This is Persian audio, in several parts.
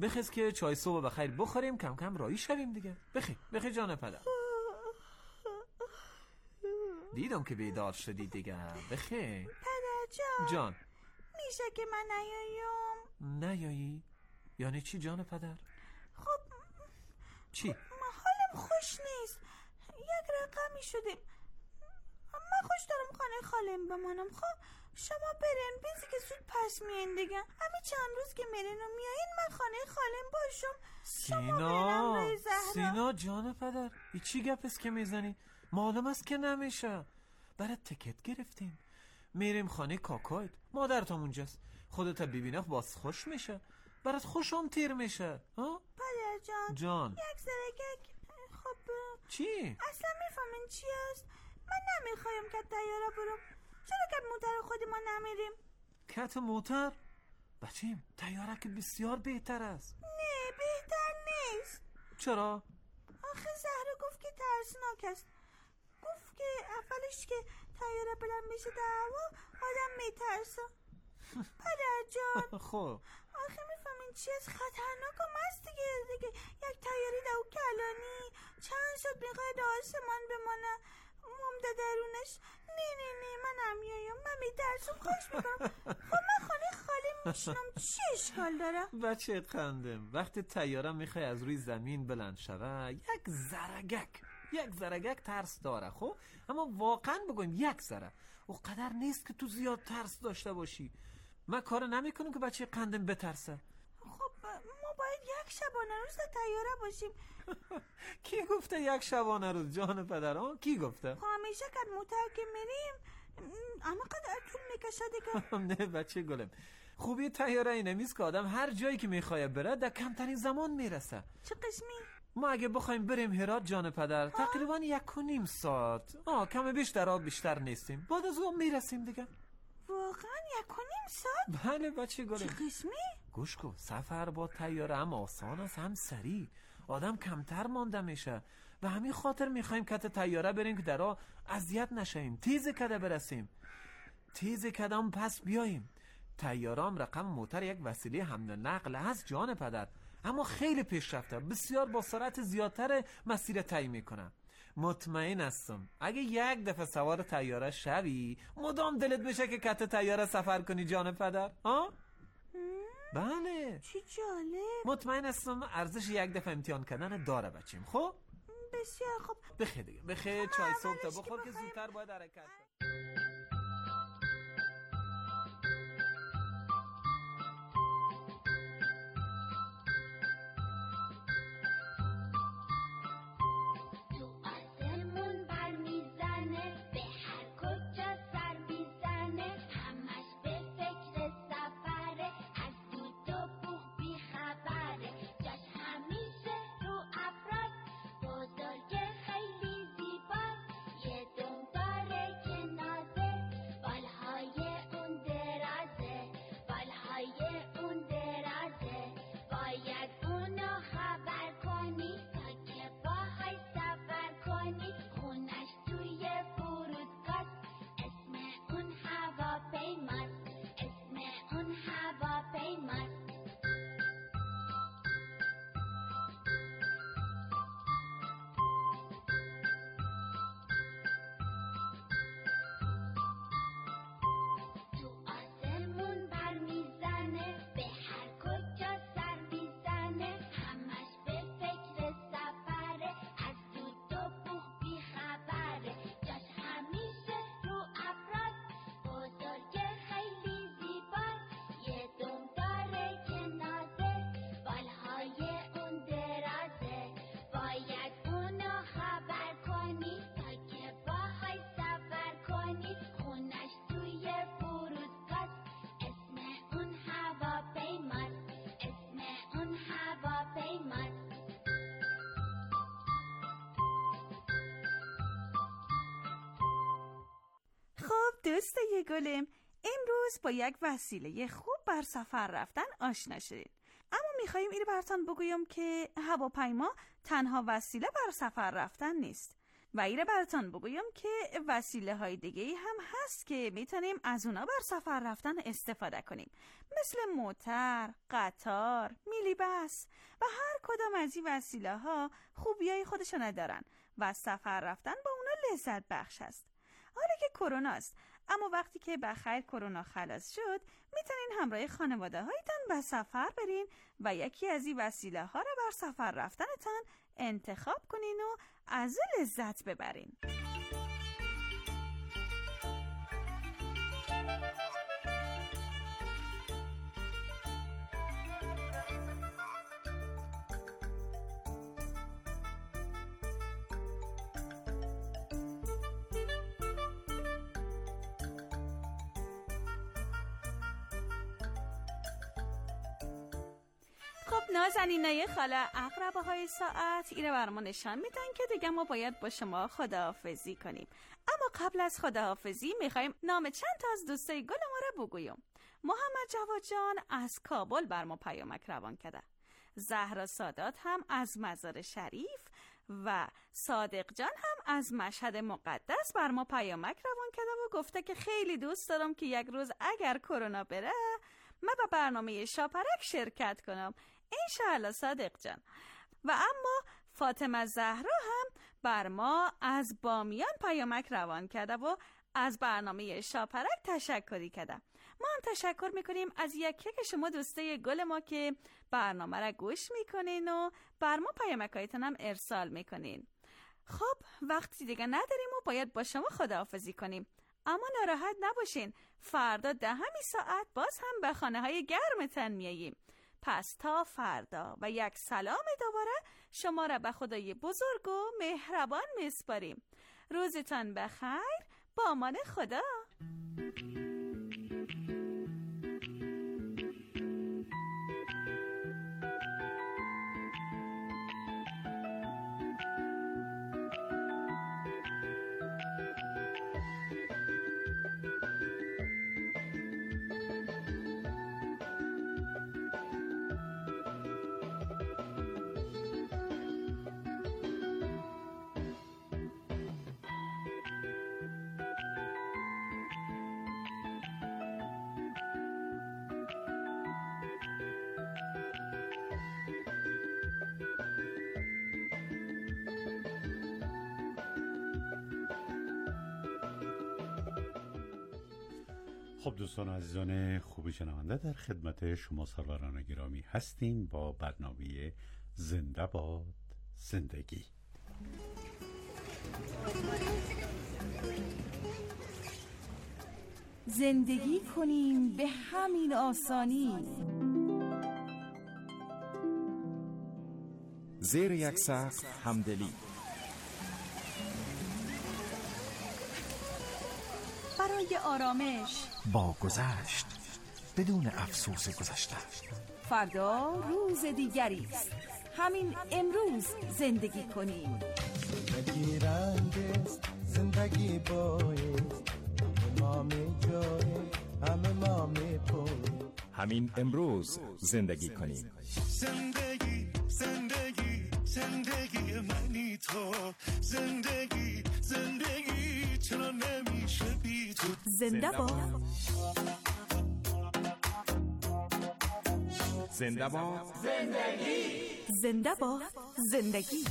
بخیز که چای صبح بخیر بخوریم، کم کم راهی شویم دیگه. بخیر جان پدر. دیدم که بیدار شدی دیگه. بخیر پدر جان. میشه که من نیایی؟ یعنی چی جان پدر؟ خب چی؟ حالم خوش نیست. یک رقمی شدیم. من خوش دارم خانه خالم بمانم. خب شما برین، بیزی که زود پس میین دیگه. همین چند روز که میرین و میایین من خانه خالم باشم. سینا جان پدر، ای چی گپست که میزنی؟ معلوم است که نمیشه. برات تکت گرفتیم، میریم خانه کاکایت. مادرت هم اونجاست، خودت ببینه باز خوش میشه، برات خوشم تیر میشه. ها پدر جان یک زرگک. خب چی؟ اصلا میفهمین چی است؟ من نمیخوایم که تیاره برم. چرا که موتر خود ما نمیریم؟ کت موتر؟ بچیم تیاره که بسیار بهتر است. نه بهتر نیست. چرا؟ آخه زهره گفت که ترسناک است. گفت که اولش که تیاره بلند میشه در هوا آدم میترسه. پدر جان خب آخه میفهمین چی از خطرناک هم است دیگه. یک تیاری دو کلانی چند شد میخواد آسمان بمانه ممده درونش. نه من نمیایم، من میترسم. خوش میکنم. خب من خانه خالی میشنم، چی اشکال داره؟ بچه خندم، وقتی تیاره میخوای از روی زمین بلند شوه یک زرگک ترس داره. خب اما واقعا بگویم یک ذره او قدر نیست که تو زیاد ترس داشته باشی. من کار نمیکنم که بچه قندم بترسه. خب ما باید یک شبانه روز تیاره باشیم. کی گفته یک شبانه روز جان پدران؟ کی گفته؟ همیشه که موتر که میریم اما قدر طول میکشه دیگه. نه بچه گلم، خوبی تیاره اینه میست که آدم هر جایی که میخواه بره در کمترین زمان میرسه. چه قسمی؟ ما اگه بخوایم بریم هرات جان پدر تقریبا 1.5 ساعت کم بیشتر نیستیم، بعد از اون میرسیم دیگه. واقعا 1.5 ساعت؟ بله بچه گلم. چه قسمی؟ گوش کن، سفر با تیاره هم آسان است هم سریع، آدم کمتر مانده میشه. به همین خاطر میخوایم کت تیاره بریم که درا اذیت نشیم، تیز کده برسیم، تیز کدام پس بیاییم. تیاره هم رقم موتر یک وسیله حمل و نقل هست جان پدر، اما خیلی پیشرفته، بسیار با سرعت زیادتر مسیر طی میکنه. مطمئن هستم اگه یک دفعه سوار تیاره شوی مدام دلت میشه که کت تیاره سفر کنی جان پدر. ها؟ بله چی جالب. مطمئن هستم ارزش یک دفعه امتحان کردن داره بچیم. خب بسیار خوب. بخیر دیگه، بخیر چای صبح تا بخور که زودتر باید حرکت کنی. دوستای گلم، امروز با یک وسیله خوب بر سفر رفتن آشنا شدین. اما میخواییم این براتون بگویم که هواپیما تنها وسیله بر سفر رفتن نیست. و ایره براتون بگویم که وسیله های دیگه هم هست که میتونیم از اونا بر سفر رفتن استفاده کنیم، مثل موتر، قطار، میلی بس و هر کدام از این وسیله ها خوبیای خودشون دارن و سفر رفتن با اونا لذت بخش است. حالا که کرونا است، اما وقتی که بخیر کرونا خلاص شد میتونین همراه خانواده هایتان به سفر برین و یکی از این وسیله ها رو بر سفر رفتنتان انتخاب کنین و از لذت ببرین. خب نازنینای خاله عقربه های ساعت ایره برما نشان میدن که دیگه ما باید با شما خداحافظی کنیم. اما قبل از خداحافظی میخوایم نام چند تا از دوستای گل ما را بگویم. محمد جواد جان از کابل بر ما پیامک روان کرده. زهرا سادات هم از مزار شریف و صادق جان هم از مشهد مقدس بر ما پیامک روان کرده و گفته که خیلی دوست دارم که یک روز اگر کرونا بره من به برنامه شاپرک شرکت کنم. انشاءالله صادق جان. و اما فاطمه زهرا هم بر ما از بامیان پیامک روان کرده و از برنامه شاپرک تشکری کرده. ما هم تشکر میکنیم از یکی که شما دوسته گل ما که برنامه را گوش میکنین و بر ما پیامک هایتان هم ارسال میکنین. خب وقتی دیگه نداریم و باید با شما خداحافظی کنیم، اما ناراحت نباشین، فردا 10 ساعت باز هم به خانه های گرمتان میاییم. پس تا فردا و یک سلام دوباره شما را به خدای بزرگ و مهربان میسپاریم. روزتان بخیر، با امان خدا. خب دوستان و عزیزان خوب شنونده، در خدمت شما سروران گرامی هستیم با برنامه زنده باد زندگی. زندگی کنیم به همین آسانی، زیر یک سقف همدلی، برای آرامش با گذشت بدون افسوس گذشته. فردا روز دیگری است، همین امروز زندگی کنیم. زندگی رنگ است، زندگی بایست، همه جای همه ما میپویم. همین امروز زندگی کنیم. زندگی زندگی زندگی منی تو، زندگی زندگی چرا نمیشه بی تو. زنده باد زنده باد زندگی، زنده باد زندگی.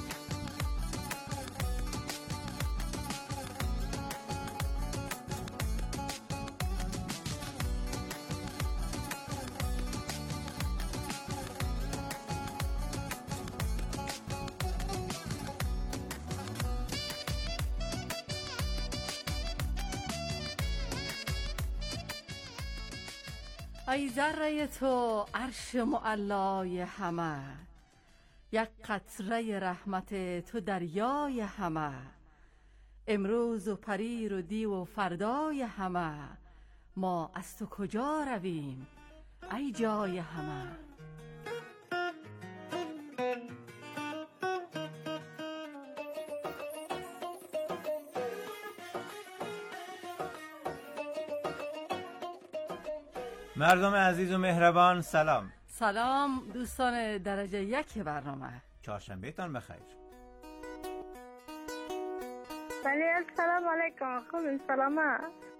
ای ذره تو عرش معلای همه، یک قطره رحمت تو دریای همه. امروز و پریر و دیو و فردای همه، ما از تو کجا رویم ای جای همه. مردم عزیز و مهربان سلام. سلام دوستان درجه 1 برنامه. چهارشنبهتان بخیر. ولی السلام علیکم. خوبین؟ سلامت.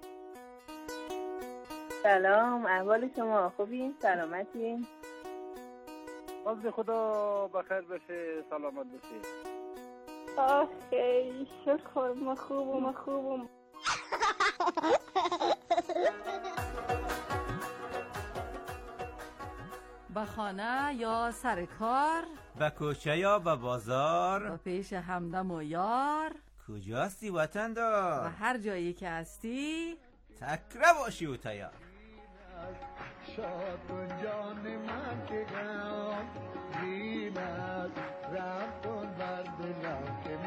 سلام، احوال شما خوبین؟ سلامتین؟ باز خدا بخیر بشه، سلامت بشه. آخی شکر، ما خوبم. به خانه یا سر کار، و کوچه یا به بازار، و پیش همدم و یار، کجاستی وطن دار، و هر جایی که هستی تکره باشی و تیار. شاد کن جان من که غم بینم، رحم کن بر دلم که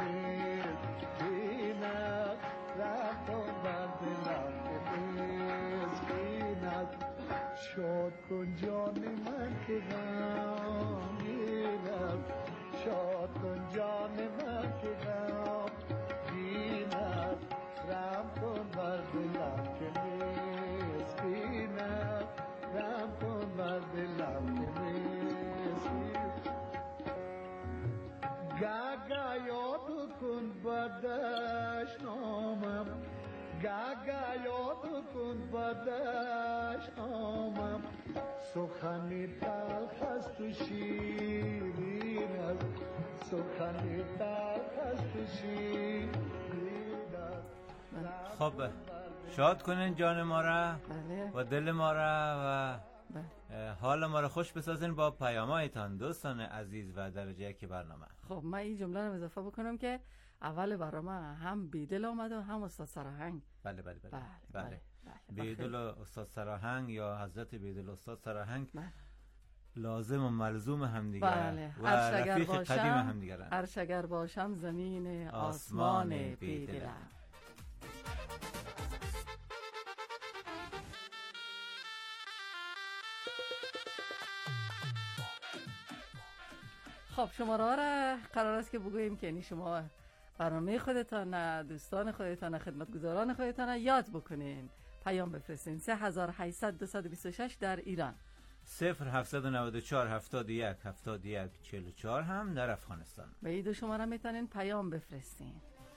مسکینم، رحم کن بر دلم که مسکینم. شاد کن جان من که غم بینم، شاد کن جان من که غم بینم، رحم کن بر دلم که مسکینم، رحم کن بر دلم که مسکینم. گاگا یاد کن بدش نامم، گاگا یاد کن بدش نامم. سخنی تلخ است و شیرین است، سخنی تلخ است و شیرین است. خب شاد کنین جان ما را و دل ما را و حال ما را خوش بسازین با پیام‌هایتان دوستان عزیز و درجه یک برنامه. خب من این جمله رو اضافه بکنم که اول برنامه هم بیدل آمد و هم استاد سراهنگ. بله. بیدل و استاد سراهنگ یا حضرت بیدل و استاد سراهنگ لازم و ملزوم همدیگر و رفیق قدیم همدیگرن. عرش اگر باشم زمین آسمان بیدلم. خب شماره ها را قرار است که بگوییم که یعنی شما برنامه خودتان، دوستان خودتان، خدمتگزاران خودتان یاد بکنین. پیام بفرستین 3800 در ایران، 0794 71 71 44 هم در افغانستان. به این دو شماره میتونین پیام بفرستین.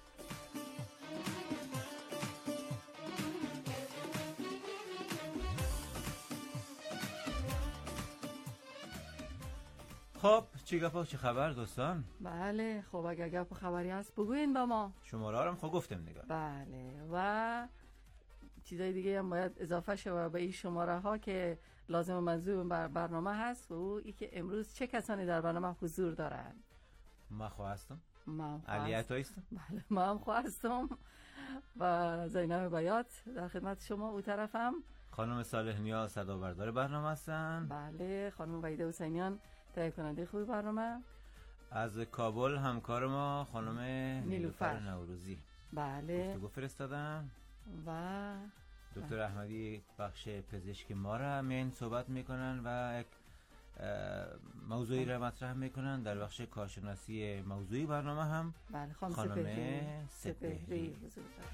خب چی گپا چه خبر دوستان؟ بله خب اگر گپ و خبری هست بگوین با ما. شماره ها رو خب گفتم نگاه. بله و چیزای دیگه هم باید اضافه شده به این شماره ها که لازم و منظور برنامه هست و ای که امروز چه کسانی در برنامه حضور دارند. ما خواستم علی عطایی‌ام. بله ما هم خواستم و زینب بیات در خدمت شما. او طرفم خانم صالح نیاز صدابردار برنامه هستن. بله خانم وحیده حسینیان تهیه کننده خوب برنامه. از کابل همکار ما خانم نیلوفر نوروزی بله گفتگو فرستادن و دکتر احمدی بخش پزشکی ما را میان صحبت میکنن و یک موضوعی را مطرح میکنن در بخش کارشناسی موضوعی برنامه هم. بله خانم سپهری حضور دارن.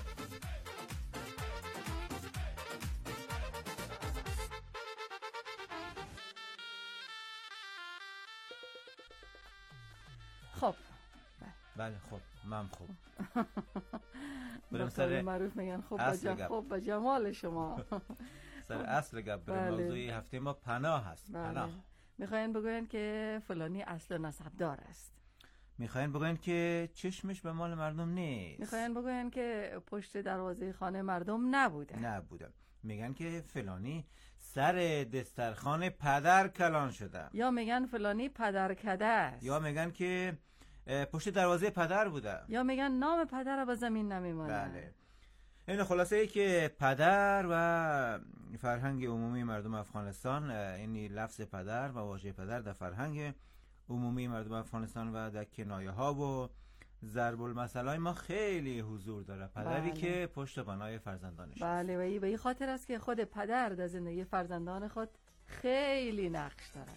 خب بله خب من خوب بریم سر معروف میگن خوب با جمال شما. سر اصل گپ بریم. موضوع هفته ما پناه هست. پناه میخواین بگوین که فلانی اصل و نسبدار است، میخواین بگوین که چشمش به مال مردم نیست، میخواین بگوین که پشت دروازه خانه مردم نبوده، میگن که فلانی سر دسترخوان پدر کلان شده، یا میگن فلانی پدرکده است، یا میگن که پشت دروازه پدر بوده، یا میگن نام پدر به زمین نمیمونه. بله این خلاصه ای که پدر و فرهنگ عمومی مردم افغانستان، این لفظ پدر و واژه پدر در فرهنگ عمومی مردم افغانستان و در کنایه ها و ضرب المثل های ما خیلی حضور داره. پدری که پشت بنای فرزندانش. بله و این خاطر است که خود پدر در زندگی فرزندان خود خیلی نقش داره.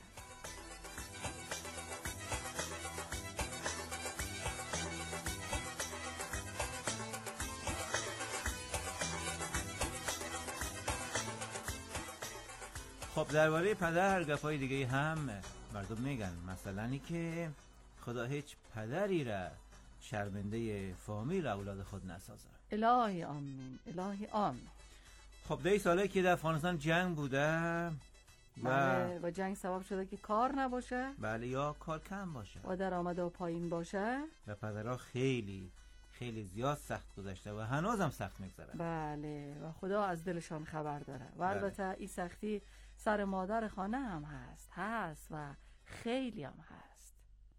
خب درباره پدر گپای دیگه هم مردم میگن، مثلا ای که خدا هیچ پدری را شرمنده فامیل و اولاد خود نسازه. الهی آمین، الهی آمین. خب ده ساله که در افغانستان جنگ بوده و جنگ سبب شده که کار نباشه، بله، یا کار کم باشه و درآمد پایین باشه و پدرها خیلی خیلی زیاد سخت گذشته و هنوزم سخت میگذره. بله، و خدا از دلشان خبر داره. و البته این سختی سر مادر خانه هم هست و خیلی هم هست.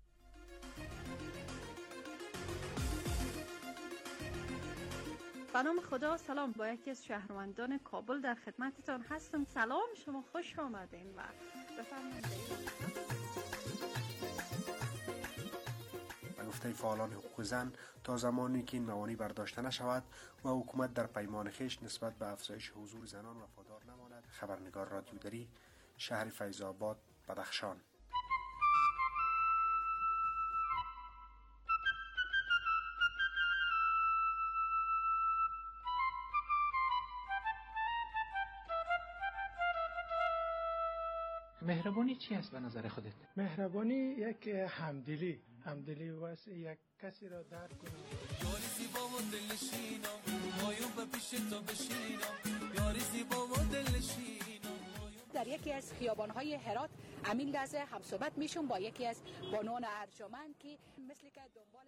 به نام خدا. سلام، با یکی از شهروندان کابل در خدمتتان هستم. سلام، شما خوش آمدین و بفرمایید. به گفته فعالان حقوق زن، تا زمانی که این موانع برداشته نشود و حکومت در پیمان خویش نسبت به افزایش حضور زنان وفادار نماند. خبرنگار رادیودری، شهر فیض آباد، بدخشان. مهربانی چی است به نظر خودت؟ مهربانی یک همدلی واسه یک کسی را درک کنه. یاری زیبا و دلشینم مایون به پیش تو بشینم، یاری زیبا و دلشینم. در یکی از خیابان‌های هرات امین لحظه همصحبت میشم با یکی از بانوان ارجمند که مثل که دنبال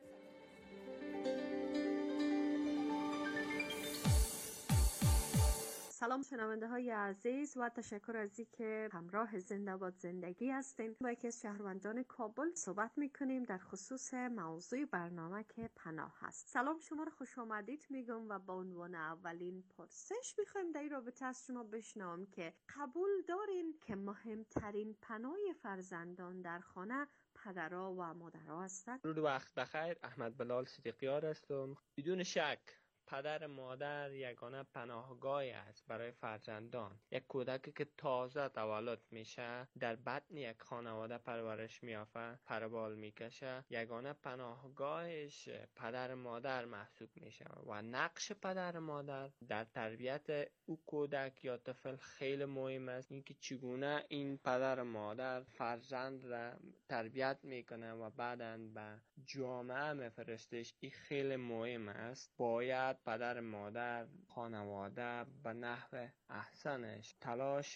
سلام شنونده های عزیز و تشکر از اینکه همراه زنده باد زندگی هستین. با یکی از شهروندان کابل صحبت میکنیم در خصوص موضوع برنامه که پناه هست. سلام، شما رو خوش آمدید میگم و با عنوان اولین پرسش میخوایم در این رابطه از شما بشنوم که قبول دارین که مهمترین پناه فرزندان در خانه پدرها و مادرها هستند؟ درود وقت بخیر، احمد بلال صدیقیار هستم. بدون شک پدر مادر یگانه پناهگاهی است برای فرزندان. یک کودکی که تازه تولد میشه در بطن یک خانواده پرورش میافته، پربال میکشه، یگانه پناهگاهش پدر مادر محسوب میشه و نقش پدر مادر در تربیت او کودک یا طفل خیلی مهم است. اینکه چگونه این پدر مادر فرزند را تربیت میکنه و بعداً به جامعه میفرستش، این خیلی مهم است. باید پدر مادر خانواده به نحو احسنش تلاش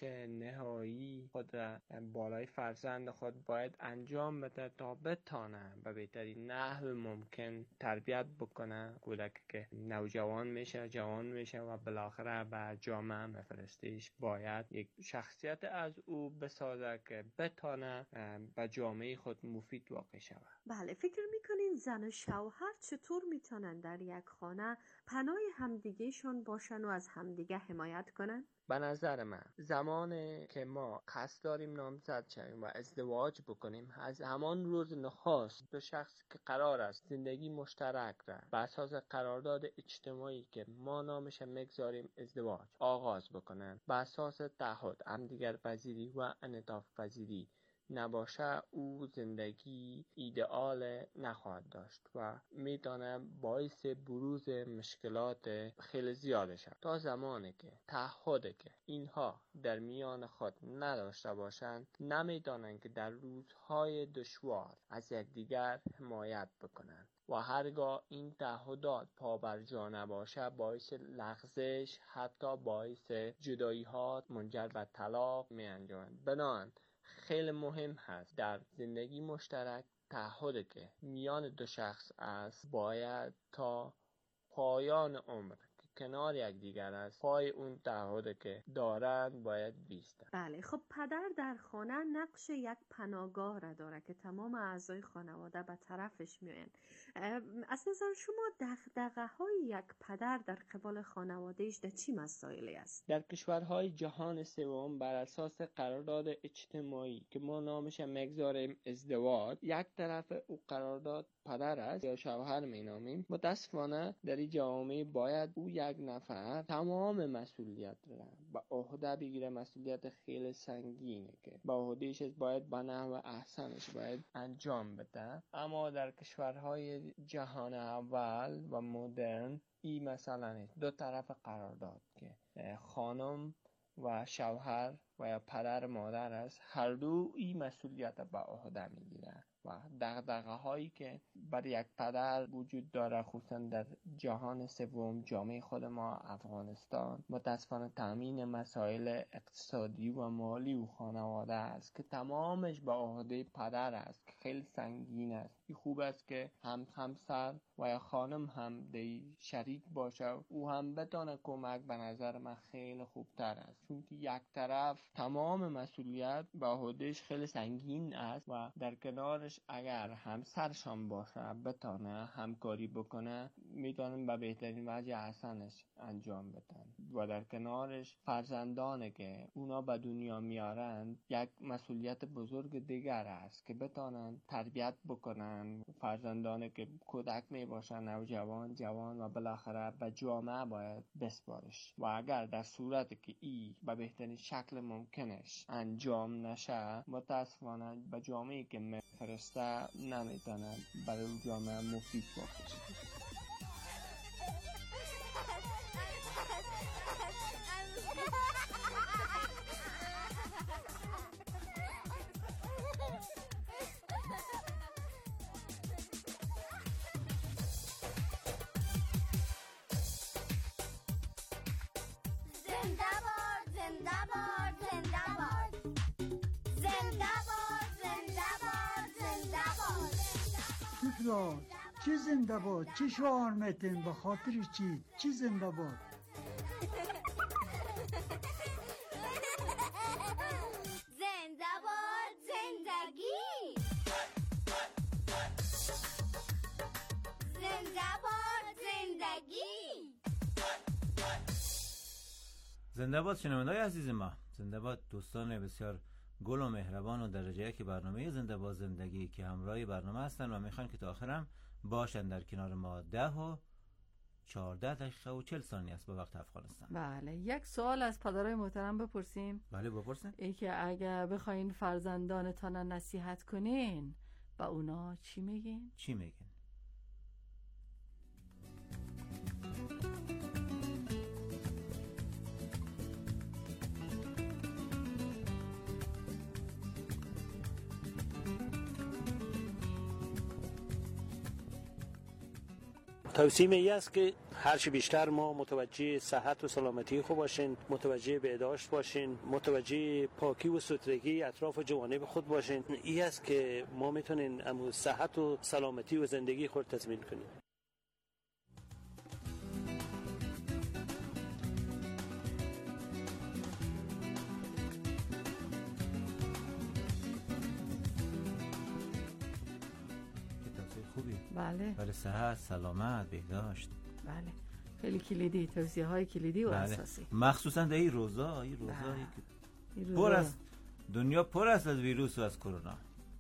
نهایی خود را بالای فرزند خود باید انجام بده تا بتانه به بهترین نحو ممکن تربیت بکنه کودکی که نوجوان میشه، جوان میشه و بالاخره به جامعه میفرستیش. باید یک شخصیت از او بسازه که بتانه به جامعه خود مفید واقع شود. بله، فکر میکنین زن و شوهر چطور میتونن در یک خانه پناه همدیگه شون باشن و از همدیگه حمایت کنن؟ به نظر من زمانی که ما قصد داریم نامزد شویم و ازدواج بکنیم، از همان روز نخست دو شخص که قرار است زندگی مشترک را بر اساس قرارداد اجتماعی که ما نامش میگذاریم ازدواج آغاز بکنن، بر اساس تعهد همدیگر پذیری و انعطاف پذیری نباشه، او زندگی ایدئال نخواهد داشت و میتونه باعث بروز مشکلات خیلی زیاده شد. تا زمانی که تعهد که اینها در میان خود نداشته باشند، نمیتونن که در روزهای دشوار از یکدیگر حمایت بکنند و هرگاه این تعهدات پابرجا نباشه، باعث لغزش، حتی باعث جدایی ها منجر به طلاق می انجامد. بنابراین خیلی مهم هست در زندگی مشترک تعهدی که میان دو شخص است باید تا پایان عمر کنار یک دیگر است، پای اون تعهدی که دارند باید بیستند. بله، خب پدر در خانه نقش یک پناهگاه را داره که تمام اعضای خانواده به طرفش میاین. از نظر شما دغدغه های یک پدر در قبال خانوادهش در چی مسائلی است؟ در کشورهای جهان سوم بر اساس قرارداد اجتماعی که ما نامش میگذاریم ازدواج، یک طرف او قرارداد پدر است یا شوهر مینامیم. متاسفانه در این جامعه باید او یک نفر تمام مسئولیت را به عهده بگیره، مسئولیت خیلی سنگینه که به عهدهش باید به نحو احسنش باید انجام بده. اما در کشورهای جهان اول و مدرن این مثلا دو طرف قرارداد که خانم و شوهر و یا پدر مادر است، هر دو این مسئولیت به عهده میگیره و دغدغه هایی که بر یک پدر وجود داره، خصوصا در جهان سوم، جامعه خود ما افغانستان، متاسفانه تامین مسائل اقتصادی و مالی و خانواده است که تمامش به عهده پدر است، که خیلی سنگین است. این خوب است که همسر و یا خانم هم دی شریک باشه، او هم بتونه کمک، به نظر من خیلی خوبتر است، چون که یک طرف تمام مسئولیت به عهدهش خیلی سنگین است و در کنارش اگر همسرشان باشه بتونه همکاری بکنه، میتونن به بهترین وجه احسنش انجام بدن. و در کنارش فرزندانه که اونا به دنیا میارن یک مسئولیت بزرگ دیگر است که بتونن تربیت بکنن فرزندانه که کودک میباشن، نوجوان، جوان و بالاخره به جامعه باید بسپارش. و اگر در صورتی که ای به بهترین شکل ممکنش انجام نشه، متاسفانه به جامعه که میفرسته نمیتونه برای جامعه مفید باشه. چی زنده باد؟ چی شعار میتین؟ به خاطر چی زنده باد؟ زنده باد زندگی، زنده باد زندگی. زنده باد شنونده‌های عزیز ما، زنده باد دوستان بسیار گل و مهربان و درجه یک برنامه زنده باد زندگی که همراه برنامه هستن و میخوان که تا آخرم باشن در کنار ما. 10 و 14 دقیقه و 40 ثانیه است به وقت افغانستان. بله، یک سوال از پدرای محترم بپرسیم. بله بپرسین. ای که اگه بخواین فرزندانتان نصیحت کنین، با اونا چی میگین؟ چی میگین؟ توصیه ای است که هرچی بیشتر ما متوجه صحت و سلامتی خود باشین، متوجه بهداشت باشین، متوجه پاکی و سترگی اطراف جوانب خود باشین. این است که ما میتونین امو صحت و سلامتی و زندگی خود تضمین کنیم. بله. برای صحت، سلامت، بهداشت. بله. خیلی کلیدی، توصیه های کلیدی و اساسی. مخصوصا در این روزایی که پر است، دنیا پر است از ویروس و از کرونا.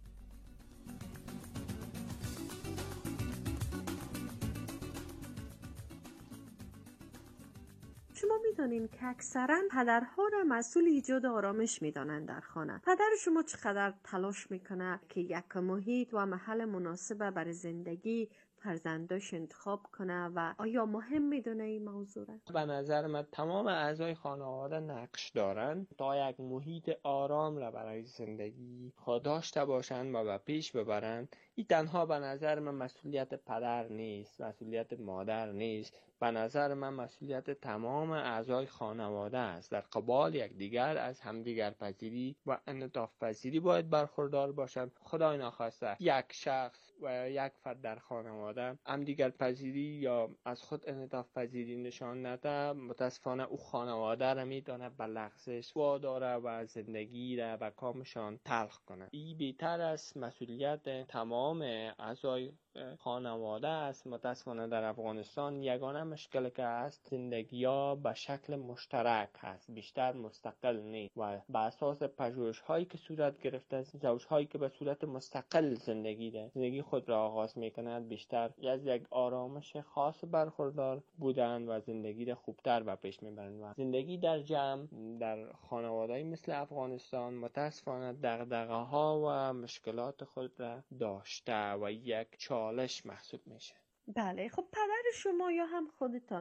شما میدانین که اکثرا پدرها را مسئول ایجاد آرامش میدانند در خانه. پدر شما چقدر تلاش میکنه که یک محیط و محل مناسب برای زندگی فرزنداش انتخاب کنه و آیا مهم میدونه این موضوع را؟ به نظر من تمام اعضای خانواده نقش دارن تا یک محیط آرام را برای زندگی خود داشته باشند و به پیش ببرند. این تنها به نظر من مسئولیت پدر نیست، مسئولیت مادر نیست، به نظر من مسئولیت تمام اعضای خانواده است. در قبال یکدیگر از همدیگر پذیری و انعطاف پذیری باید برخوردار باشند. خدای ناخواسته یک شخص و یک فرد در خانواده همدیگر پذیری یا از خود انعطاف پذیری نشان نده، متاسفانه او خانواده را میتونه به لغزش واداره و زندگی را به کامشان تلخ کنه. این بهتر است مسئولیت تمام اعضای خانواده است. متاسفانه در افغانستان یگانه مشکل که هست زندگی ها به شکل مشترک هست، بیشتر مستقل نیست و به اساس پژوهش هایی که صورت گرفته، زوج هایی که به صورت مستقل زندگی خود را آغاز میکنند بیشتر از یک آرامش خاص برخوردار بودن و زندگی را خوبتر به پیش میبرند. و زندگی در جمع در خانواده‌ای مثل افغانستان متاسفانه دغدغه ها و مشکلات خود را داشته و یک چالش محسوب میشه. بله، خب پدر شما یا هم خودتان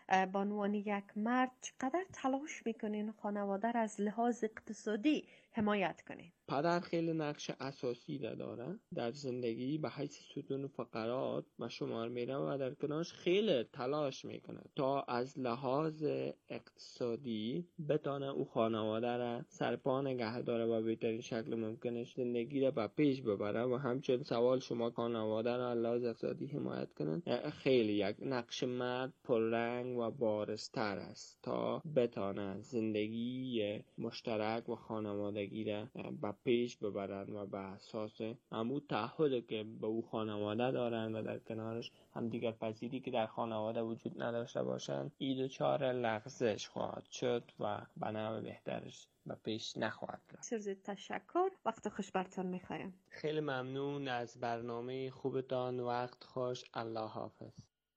به عنوان یک مرد چقدر تلاش میکنین خانواده را از لحاظ اقتصادی حمایت کنین؟ پدر خیلی نقش اساسی داره در زندگی، به حیث ستون فقرات و شمار میره و در کنارش خیلی تلاش میکنه تا از لحاظ اقتصادی بتانه او خانواده را سرپا نگه داره و بهترین شکل ممکنش زندگی را به پیش ببره. و همچنین سوال شما خانواده را از لحاظ اقتصادی حمایت کنن خیلی یک نقش مرد پررنگ و بارزتر است تا بتانه زندگی مشترک و خانوادگی را به پیش ببرن و به اساس همون تعهد که به او خانواده دارن و در کنارش هم دیگر پذیری که در خانواده وجود نداشته باشن، این دچار لغزش خواهد شد و به نوع بهترش به پیش نخواهد رفت. سرزید تشکر، وقت خوش برتون میخوایم. خیلی ممنون از برنامه خوبتان، وقت خوش، الله حافظ.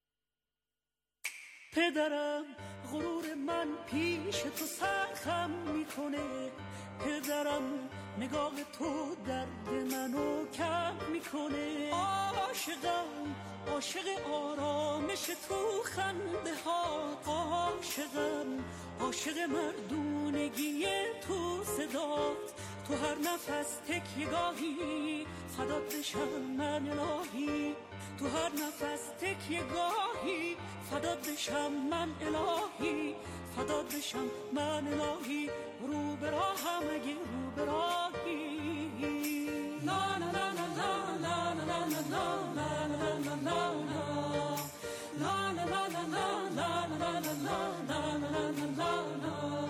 پدرم غرور من پیش تو سرخم میکنه، پدرم نگاه تو درد منو کم میکنه. عاشقم عاشق آرامش تو خنده ها، عاشقم عاشق مردونگی تو صدات، تو هر نفس تکیه‌گاهی فدات بشم من الهی، تو هر نفس تکیه‌گاهی فدات بشم من الهی، فدات بشم من الهی. رو به راهم اگه رو به راهی، لا لا لا لا لا لا لا لا لا لا لا لا.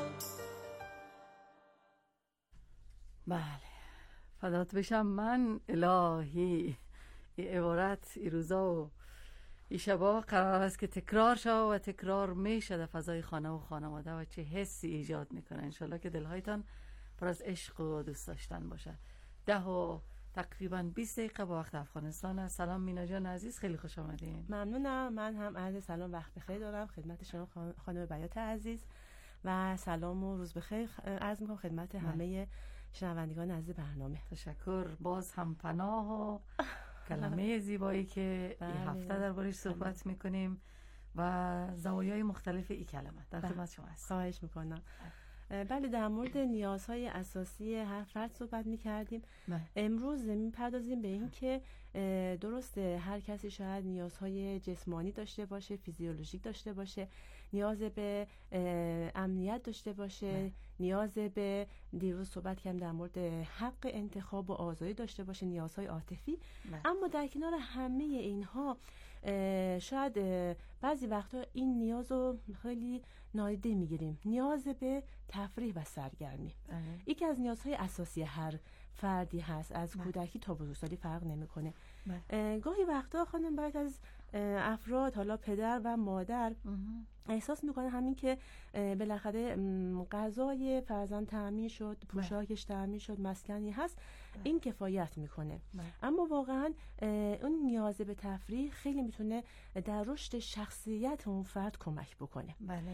بله، فدات بشم من الهی. این عبارت این روزا و این شبا قرار است که تکرار شد و تکرار میشه در فضای خانه و خانواده و چه حسی ایجاد میکنه. انشالله که دلهایتان پر از عشق و دوست داشتن باشه. 10 و تقریبا 20 دقیقه با وقت افغانستان. سلام مینا جان عزیز، خیلی خوش آمدین. ممنونم. من هم عرض سلام وقت بخیر دارم خدمت شما خانم بیات عزیز و سلام و روز بخیر عرض میکنم خدمت همه شنوندگان عزیز برنامه. تشکر. باز هم پناه و کلمه زیبایی که این هفته دربارش صحبت میکنیم و زوایای مختلف این کلمه در خدمت شما هست. خواهش میکنم. بله، در مورد نیازهای اساسی هر فرد صحبت میکردیم. امروز میپردازیم به این که درسته هر کسی شاید نیازهای جسمانی داشته باشه، فیزیولوژیک داشته باشه، نیاز به امنیت داشته باشه، نیاز به دیروز صحبت کردیم در مورد حق انتخاب و آزادی داشته باشه، نیازهای عاطفی. اما در کنار همه اینها شاید بعضی وقتا این نیاز رو خیلی نادیده میگیریم، نیاز به تفریح و سرگرمی. یکی از نیازهای اساسی هر فردی هست، از کودکی تا بزرگسالی فرق نمیکنه. گاهی وقتا خانم باید از افراد، حالا پدر و مادر، احساس میکنه همین که بالاخره غذای فرزند تامین شد، پوشاکش تامین شد، مسکنی هست، این کفایت میکنه. اما واقعا اون نیاز به تفریح خیلی میتونه در رشد شخصیت اون فرد کمک بکنه.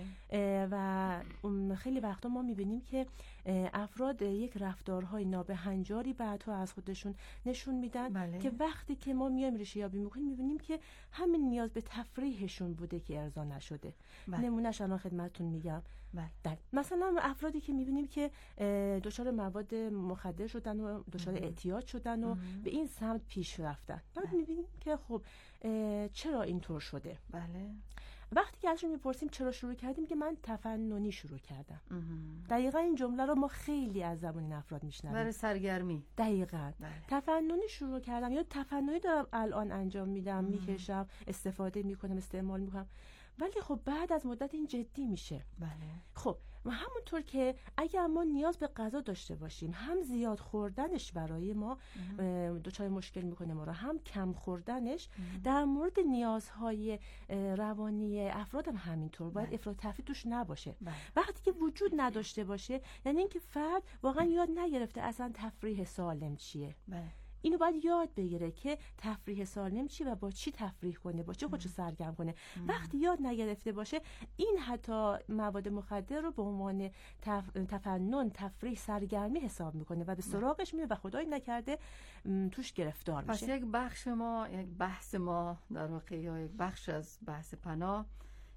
و خیلی وقتا ما میبینیم که افراد یک رفتارهای نابهنجاری بعدها از خودشون نشون میدن که وقتی که ما میایم ریشه یابی میکنیم میبینیم که همین نیاز به تفریحشون بوده که ارضا نشده. نمونهش الان خدمتتون میگم. مثلا افرادی که میبینیم که دچار مواد مخدر شدن و دچار اعتیاد شدن و به این سمت پیش رفتن، بعد میبینیم که خب چرا اینطور شده. وقتی که ازشون میپرسیم چرا شروع کردیم، که من تفننی شروع کردم. دقیقاً این جمله رو ما خیلی از زبان این افراد میشنویم. برای سرگرمی. دقیقاً. تفننی شروع کردم یا تفننی دارم الان انجام میدم، میکشم، استفاده میکنم، استعمال میکنم. ولی خب بعد از مدت این جدی میشه. خب و همونطور که اگر ما نیاز به غذا داشته باشیم، هم زیاد خوردنش برای ما دچار مشکل میکنه ما رو، هم کم خوردنش. در مورد نیازهای روانی افراد هم همینطور، باید افراط تفریط توش نباشه. وقتی که وجود نداشته باشه، یعنی اینکه فرد واقعا یاد نگرفته اصلا تفریح سالم چیه. اینو باید یاد بگیره که تفریح سالم چی و با چی تفریح کنه، با چی خودشو سرگرم کنه. وقتی یاد نگرفته باشه، این حتی مواد مخدر رو به عنوان تفنن، تفریح، سرگرمی حساب میکنه و به سراغش میره و خدایی نکرده توش گرفتار میشه. پس یک بخش ما، یک بحث ما در واقع، یا یک بخش از بحث پناه،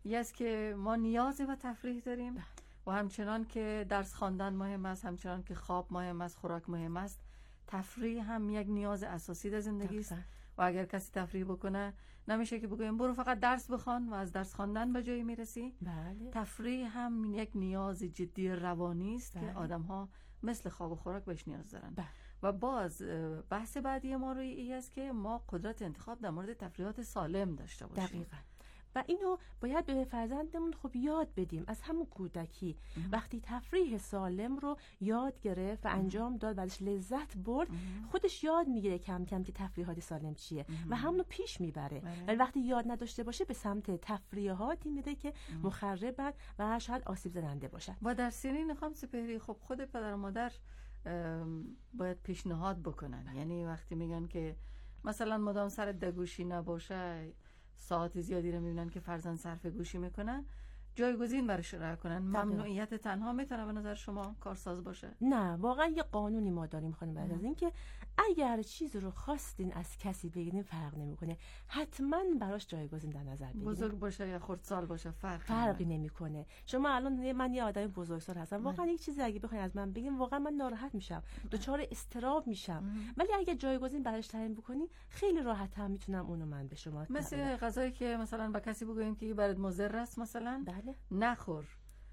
یه است که ما نیازی به تفریح داریم و همچنان که درس خواندن مهم است، همچنان که خواب مهم است، خوراک مهم است، تفریح هم یک نیاز اساسی در زندگی است. و اگر کسی تفریح بکنه نمیشه که بگویم برو فقط درس بخوان و از درس خواندن به جایی میرسی. بله. تفریح هم یک نیاز جدی روانی است که آدم ها مثل خواب و خوراک بهش نیاز دارن. و باز بحث بعدی ما روی این است که ما قدرت انتخاب در مورد تفریحات سالم داشته باشیم. دقیقاً. و اینو باید به فرزندمون خب یاد بدیم از همون کودکی. وقتی تفریح سالم رو یاد گرفت و انجام داد، بعدش لذت برد، خودش یاد میگیره کم کم که تفریحات سالم چیه و همونو پیش میبره. ولی وقتی یاد نداشته باشه به سمت تفریحاتی میره که مخربن و شاید آسیب زننده باشن. و در سنین خانم سپهری خب خود پدر و مادر باید پیشنهاد بکنن. یعنی وقتی میگن که مثلا مدام سرت در گوشی نباشه، ساعت زیادی رو میبینن که فرزند صرف گوشی میکنن، جایگزین برش راه کنن. ممنوعیت تنها میتونه به نظر شما کارساز باشه؟ نه، واقعا یه قانونی ما داریم خانم، بعد از اینکه اگر چیزی رو خواستین از کسی بگیرین فرق نمیکنه، حتما براش جایگزین در نظر بگیرین. بزرگ باشه یا خردسال باشه فرقی نمیکنه. شما الان من یه آدم بزرگسال هستم، واقعا یک چیزی اگه بخواید از من بگین واقعا من ناراحت میشم، دچار اضطراب میشم. ولی اگه جایگزین براش تعیین بکنین خیلی راحت هم میتونم اونو من به شما مثل غذایی که مثلا با کسی بگویم که برات مضر است مثلا نخور،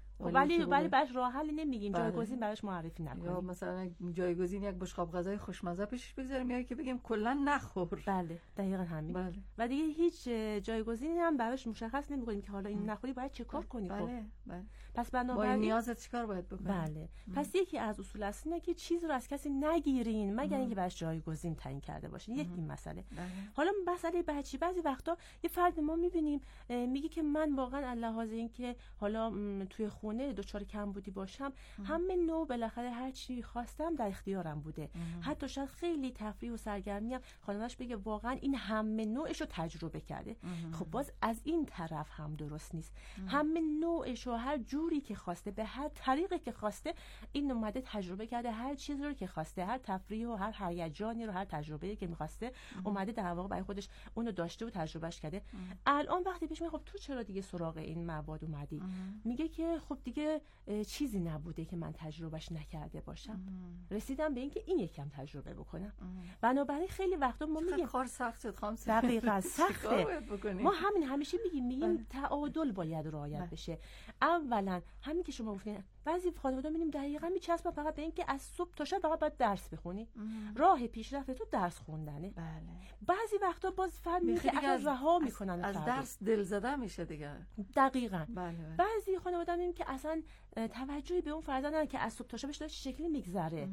ولی براش راه حل نمیگیم، جایگزین براش معرفی نکنیم. یا مثلا جایگزین یک بشقاب غذای خوشمزه پیشش بگذاریم یا که بگیم کلا نخور. بله دقیقاً همین. و دیگه هیچ جایگزینی هم براش مشخص نمی‌کنیم که حالا این نخوری باید چه کار کنی. بله. پس بنابراین نیازت چیکار باید بکنی؟ بله. پس یکی از اصول اصلی اینه که چیز رو از کسی نگیرین مگر اینکه براش جایگزین تعیین کرده باشین. یک این مسئله. حالا مسئله بعدی، بعضی وقتا یه فرد ما می‌بینیم میگه که من واقعا لحاظ اینکه حالا توی خونه دچار کمبودی باشم، همه نوع بالاخره هر چی خواستم در اختیارم بوده. حتی شاید خیلی تفریح و سرگرمی هم خانمش بگه واقعا این همه نوعش رو تجربه کرده. خب باز از این طرف هم درست نیست. همه نوعش رو هر جوری که خواسته، به هر طریقی که خواسته، این اومده تجربه کرده، هر چیزی رو که خواسته، هر تفریح و هر هیجانی رو، هر تجربه‌ای که می‌خواسته اومده در واقع برای خودش اونو داشته و تجربهش کرده. الان وقتی پیش میاد خب تو چرا دیگه سراغ این مواد اومدی؟ میگه که خب دیگه چیزی نبوده که من تجربهش نکرده باشم. رسیدم به اینکه این یکم تجربه بکنم. بنابراین خیلی وقتا ما میگیم کار سخت شد خانم. دقیقاً سخته. ما همیشه میگیم تعادل باید رعایت بشه. اولا همین که شما گفتین بعضی خانواده میبینیم دقیقاً میچسبن فقط به اینکه از صبح تا شب فقط باید درس بخونی. راه پیشرفت تو درس خوندنه. بعضی وقتا باز فرد میگه از رها میکنن، از درس دل زده میشه دیگه. دقیقاً. بعضی خانواده میبینیم که اصلا توجهی به اون فرزندن که از صبح تا شبش داره شکلی میگذره،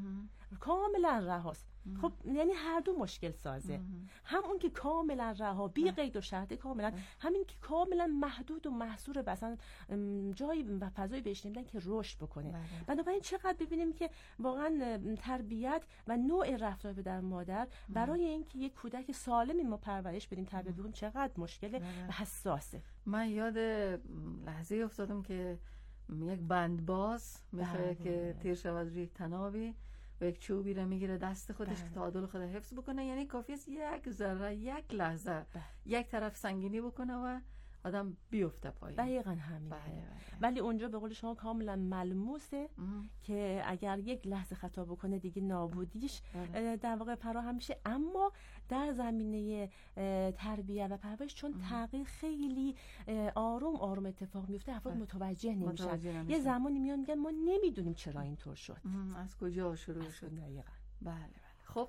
کاملا رهاست. خب یعنی هر دو مشکل سازه. هم اون که کاملا رها بی قید و شرط، کاملا همین که کاملا محدود و محصور به اصلا جایی و فضایی بهش نمیدن که رشد بکنه. بنابراین چقدر ببینیم که واقعا تربیت و نوع رفتار پدر مادر برای اینکه یک کودک سالمی ما پرورش بدیم، تربیت بدیم، چقدر مشکل و حساسه. من یاد لحظه افتادم که یک بندباز میخواد که تیر شود روی یک تنابی و یک چوبی رو میگیره دست خودش که تعادل خود حفظ بکنه. یعنی کافیه یک ذره، یک لحظه یک طرف سنگینی بکنه و آدم بیفته پایین. دقیقاً همینه. ولی اونجا به قول شما کاملا ملموسه که اگر یک لحظه خطا بکنه دیگه نابودیش در واقع فراهم میشه. اما در زمینه تربیت و پرورش چون تغییر خیلی آروم اتفاق میفته، افراد متوجه نمیشن. یه زمانی میان میگن ما نمیدونیم چرا اینطور شد، از کجا شروع شد. دقیقاً. بله. خب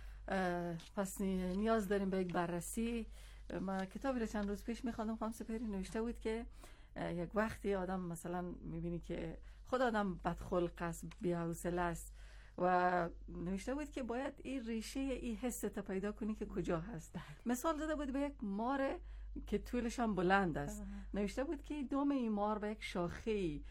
پس نیاز داریم به یک بررسی. ما کتابی رو چند روز پیش می‌خوندم خانم سپهری، نوشته بود که یک وقتی آدم مثلا می‌بینی که خود آدم بدخلق است، بی‌حوصله است و نوشته بود که باید این ریشه این حس تا پیدا کنی که کجا هست. مثال داده بود به یک مار که طولش هم بلند است. نوشته بود که دم این مار به یک شاخه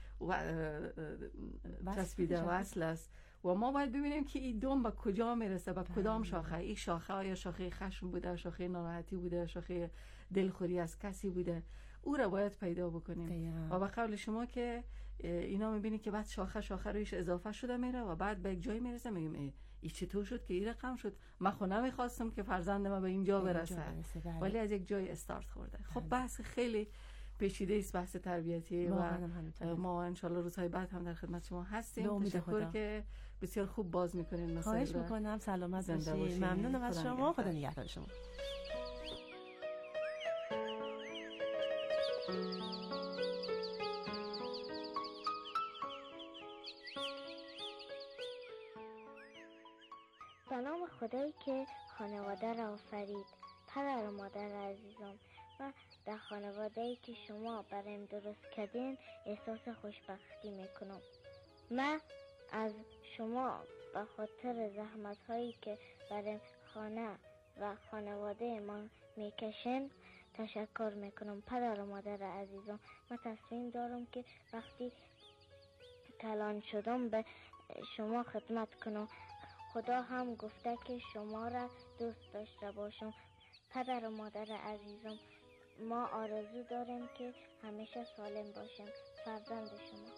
چسبیده وصل است و ما باید ببینیم که این دم به کجا میرسه، به کدام شاخه. این شاخه آیا شاخه خشم بوده، شاخه ناراحتی بوده، شاخه دلخوری از کسی بوده، او را باید پیدا بکنیم. و به قول شما که اینا میبینی که بعد شاخه رویش اضافه شده میره و بعد به یک جایی میرسه میگیم این چطور شد که این رقم شد؟ من خود نمیخواستم که فرزند ما به اینجا برسه، ولی از یک جای استارت خورده. خب بحث خیلی پیچیده است بحث تربیتی و ما انشالله روزهای بعد هم در خدمت شما هستیم. تشکر که بسیار خوب باز میکنین مسائل. خواهش میکنم. سلامت باشید. ممنونم از شما. خدا نگهدار شما. به نام خدایی که خانواده را آفرید. پدر و مادر عزیزم، و در خانواده‌ای که شما برایم درست کردین احساس خوشبختی میکنم. من از شما به خاطر زحمت‌هایی که برای خانه و خانواده ما میکشین تشکر میکنم. پدر و مادر عزیزم، من تصمیم دارم که وقتی کلان شدم به شما خدمت کنم. خدا هم گفته که شما را دوست داشته باشم. پدر و مادر عزیزم، ما آرزو داریم که همیشه سالم باشیم. فرزند شما.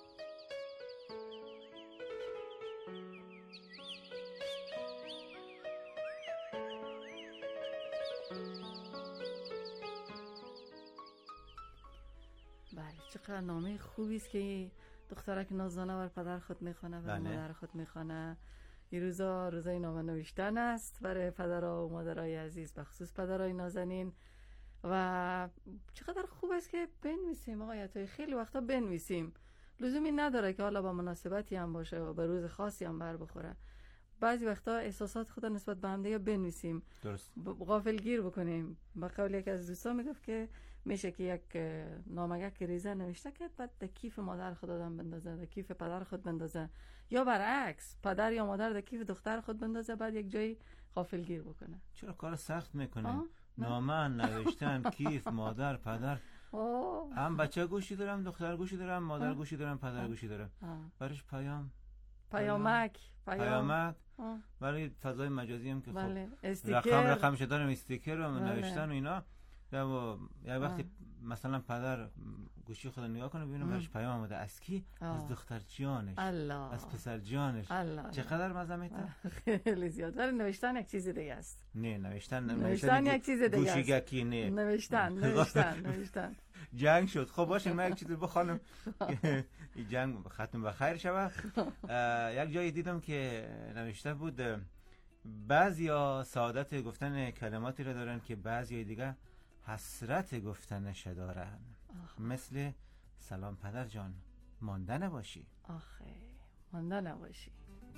بله، چقدر نامه خوبی است که دخترک نازدانه بر پدر خود میخونه و مادر خود میخونه. این روزای نامه نوشتن است برای پدرها و مادرای عزیز، به خصوص پدرای نازنین. و چقدر خوب است که بنویسیم آقایتای، خیلی وقتا بنویسیم، لزومی نداره که حالا با مناسبتی هم باشه و به روز خاصی هم بر بخوره. بعضی وقتا احساسات خود نسبت به هم دیگه بنویسیم، درست غافلگیر بکنیم. با قول یک از دوستان میگفت که میشه که یک نامگک ریزه نوشته که بعد در کیف مادر خود آدم بندازه، در کیف پدر خود بندازه، یا برعکس پدر یا مادر در کیف دختر خود بندازه، بعد یک جایی غافلگیر بکنه. چرا کار سخت میکنه؟ نامه نوشتن کیف مادر پدر. هم بچه گوشی دارم، دختر گوشی دارم، مادر گوشی دارم، پدر گوشی دارم. برش پیامک برای فضای مجازی هم که خب رقم شدن استیکر و نوشتن و اینا. یا وقتی مثلا پدر گوشی خود نگاه کنه ببینه برش پیام اومده. از کی؟ از دختر جانش، از پسر جانش. چقدر مزه میده. خیلی زیاد. ولی نوشتن یک چیز دیگه است. نه نوشتن یک چیز دیگه است. گوشیگکی نه. نوشتن جنگ شد. خب باشه من یک چیزی بخوانم این جنگ ختم بخیر شود. یک جایی دیدم که نوشته بود بعضیا سعادت گفتن کلماتی رو دارن که بعضی دیگه حسرت گفتنش دارن. مثل سلام پدر جان، مانده نباشی. آخه مانده نباشی.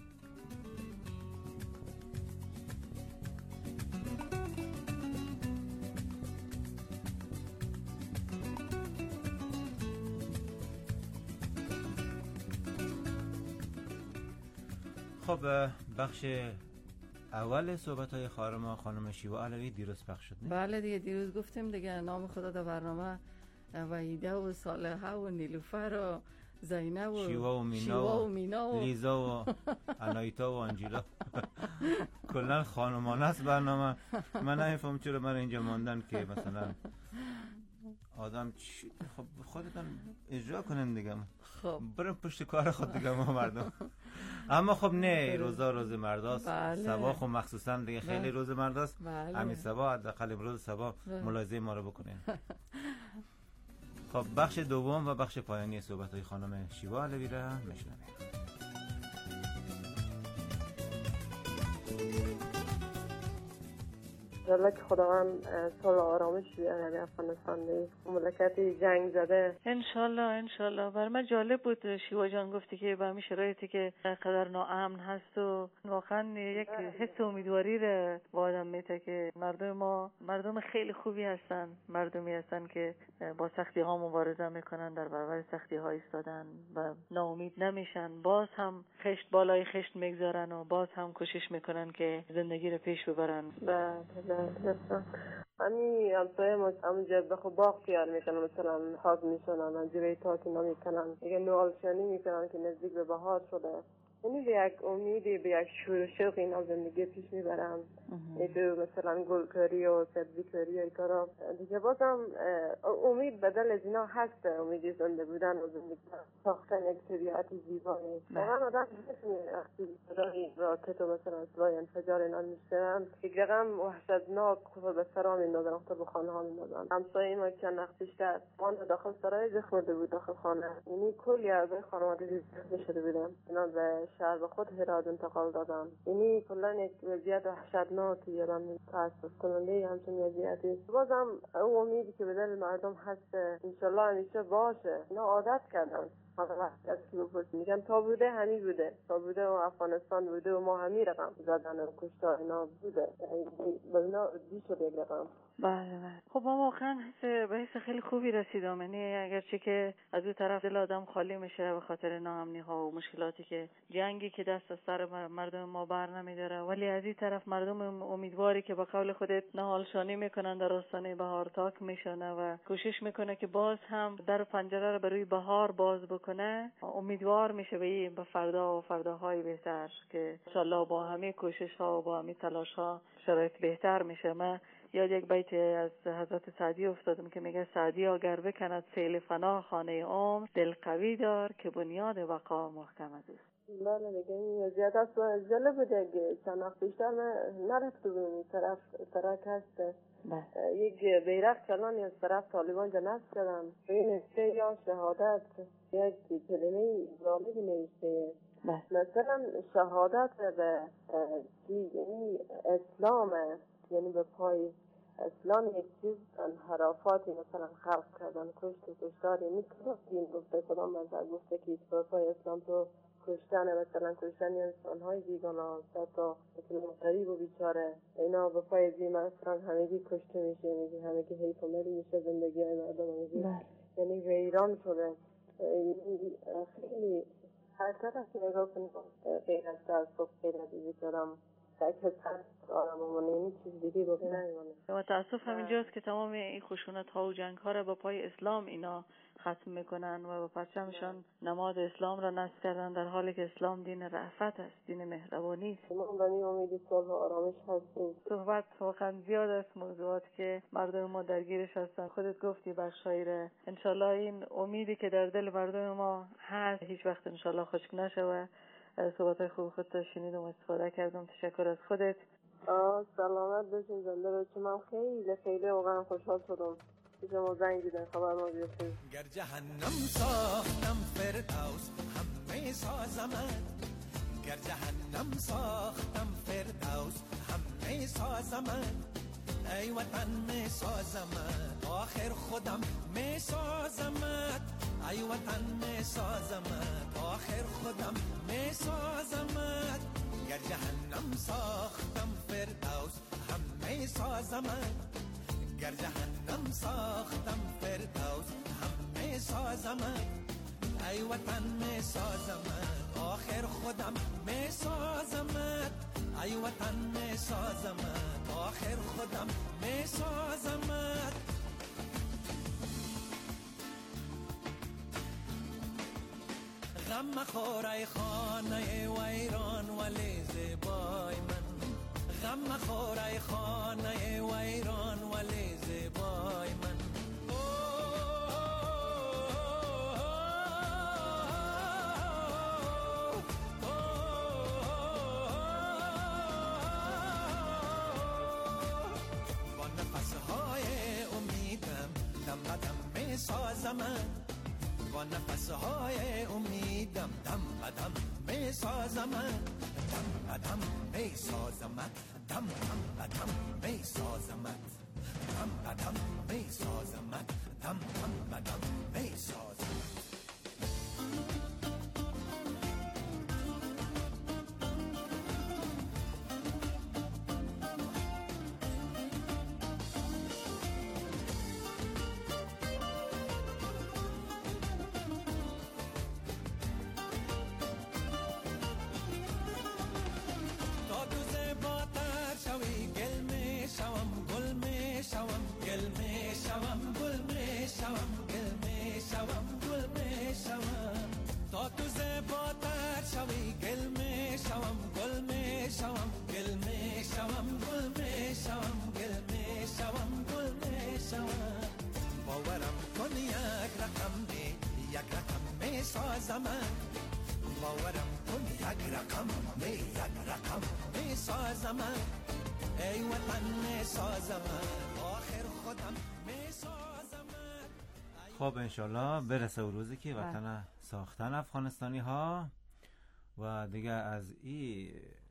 خب بخش اول صحبت‌های خانم شیوا علوی دیروز پخش شد. بله دیگه دیروز گفتیم دیگه نام خدا در برنامه وحیده و صالحه و نیلوفر و زینب و شیوا و مینا و لیزا و انایتا و آنجیلا کلا خانمانه است برنامه. من نمیفهم چرا من اینجا ماندن که مثلا آدم خب خودتون اجرا کنن دیگه. خب بریم پشت کار خود دیگه ما مردم. اما خب نه، روز مرداست. صباح خب مخصوصا دیگه خیلی روز مرداست. همین صباح حداقل امروز صباح ملاحظه ما رو بکنین. خب بخش دوم و بخش پایانی صحبت‌های خانم شیوا علوی را میشنویم. انشالله که خداوند صلح و آرامش بیاره افغانستان، مملکت جنگ زده. انشالله. بر من جالب بود شیوا جان گفتی که با همین شرایطی که قدر ناامن هست و واقعا یک حس امیدواری رو با آدم میده که مردم خیلی خوبی هستن، مردمی هستن که با سختی ها مبارزه میکنن، در برابر سختی ها ایستادن و ناامید نمیشن، باز هم خشت بالای خشت میگذارن و باز هم کوشش میکنن که زندگی رو پیش ببرن. همین همسایه ما همونجا بخو باغ تیار میکنن، مثلا حاضر میشنن، جوی تاکی نمیکنن، دیگه نوالشانی میکنن که نزدیک به بهار شده. یعنی به یک امیدی، به یک شور و شوق اینا زندگی پیش میبرم. تو مثلا گلکاری و سبزیکاری و کارا دیگه. بازم امید بدل از اینا هست، امیدی زنده بودن و زندگی ساختن یک طبیعت زیبایی. واقعا آدم نمیتونه وقتی صدای راکت و مثلا صدای انفجار اینا میشنوم یک رقم وحشتناک به سرا میندازن، وقتا به خانه ها میندازن. همسایه ما چند وقت پیشتر من داخل سرای زخمده بود داخل خانه، یعنی کلی اعضای خانواده زخمی شده بودن. اینا به شهر به خود هرات انتقال دادم. یعنی کلا یک وضعیت وحشتناکی یادم تاسف کننده همچین وضعیتی. بازم او امیدی که به دل مردم هست انشالله همیشه باشه. اینا عادت کردن. حالا وقتی از کی بپرسی میگن تا بوده همی بوده، تا بوده و افغانستان بوده و ما همی رقم زدن و کشتار اینا بوده، به اینا دی شده یک رقم. بله. خب ما واقعا به حس خیلی خوبی رسیدم. یعنی اگرچه که از اون طرف دل آدم خالی میشه به خاطر ناامنی ها و مشکلاتی که جنگی که دست از سر مردم ما بر نمیداره، ولی از این طرف مردم امیدواری که به قول خودت نهالشانی میکنن در آستانه بهار تاک میشنه و کوشش میکنه که باز هم در پنجره رو برای بهار باز بکنه. امیدوار میشه به فردا و فرداهای بهتر که ان شاء الله با همه کوشش ها و با همه تلاش ها شرایط بهتر میشه. من یاد یک بیت از حضرت سعدی افتادم که میگه سعدی اگر بکند سیل فنا خانه عمر، دل قوی دار که بنیاد وقا محکم است. بله دیگه این زیاد است. جالب بوده که چند وقت بیشتر نرفته بودیم طرف هست یک بیرق کلانی از طرف طالبان جا نصب کردن. این نوشته یا شهادت یک کلمه جالبی نوشته. مثلا شهادت به یعنی اسلام، یعنی به پای اسلام یک چیز انحرافاتی مثلا خلق کردن، کشت و کشتار. یعنی کدام دین گفته، کدام مذهب گفته که به پای اسلام تو کشتن مثلا کشتن انسان‌های بیگناه تا مثلا غریب و بیچاره اینا به پای زی مثلا همگی کشته میشه، میگه همگی حیف و ملی میشه زندگی های مردم همگی. یعنی ویران شده. خیلی هر طرف نگاه کنیم غیر از تاسف، غیر از اینکه کردم و تاسف همینجاست که تمام این خشونت ها و جنگ ها را با پای اسلام اینا ختم میکنن و با پرچمشان نماد اسلام را نصب کردن، در حالی که اسلام دین رأفت است، دین مهربانی است. ما به امید صلح و آرامش هستیم. صحبت واقعا زیاد است، موضوعاتی که مردم ما درگیرش هستن. خودت گفتی بخشایی را. انشالله این امیدی که در دل مردم ما هست هیچ وقت انشالله خشک نشه. صحبت خوب خودت شنیدم و استفاده کردم. تشکر از خودت. سلامت باشین، زنده باشین. من خیلی واقعا خوشحال شدم که شما زنگ دیدن خبر ما بیاشین. گر جهنم ساختم فردوس همه سازمت، گر جهنم ساختم فردوس همه سازمت، ای وطن می سازمت آخر خودم می سازمت، ای وطن می سازمت آخر خودم می سازمت، گر جهنم ساختم فردوس همه سازمت، گر جهنم ساختم فردوس همه سازمت، ای وطن می سازمت آخر خودم می سازمت، ای وطن می سازمت آخر خودم می سازمت. غم مخور ای خانه ویران ولی زیبای من، غم مخور ای خانه ویران ولی زیبای من. با نفسهای امیدم دم بدم می سازمت، با نفسهای امیدم دم بدم می سازمت، دم بدم می سازمت، دم بدم می سازمت، دم بدم می سازمت، دم بدم می سازمت. تا تو زیباتر شوی گل سازمت، باورم کن یک رقم می سازمت، ای وطن می سازمت، آخر خودم می سازمت. خب انشالله برسه اون روزی که وطن ساختن افغانستانی ها و دیگه از این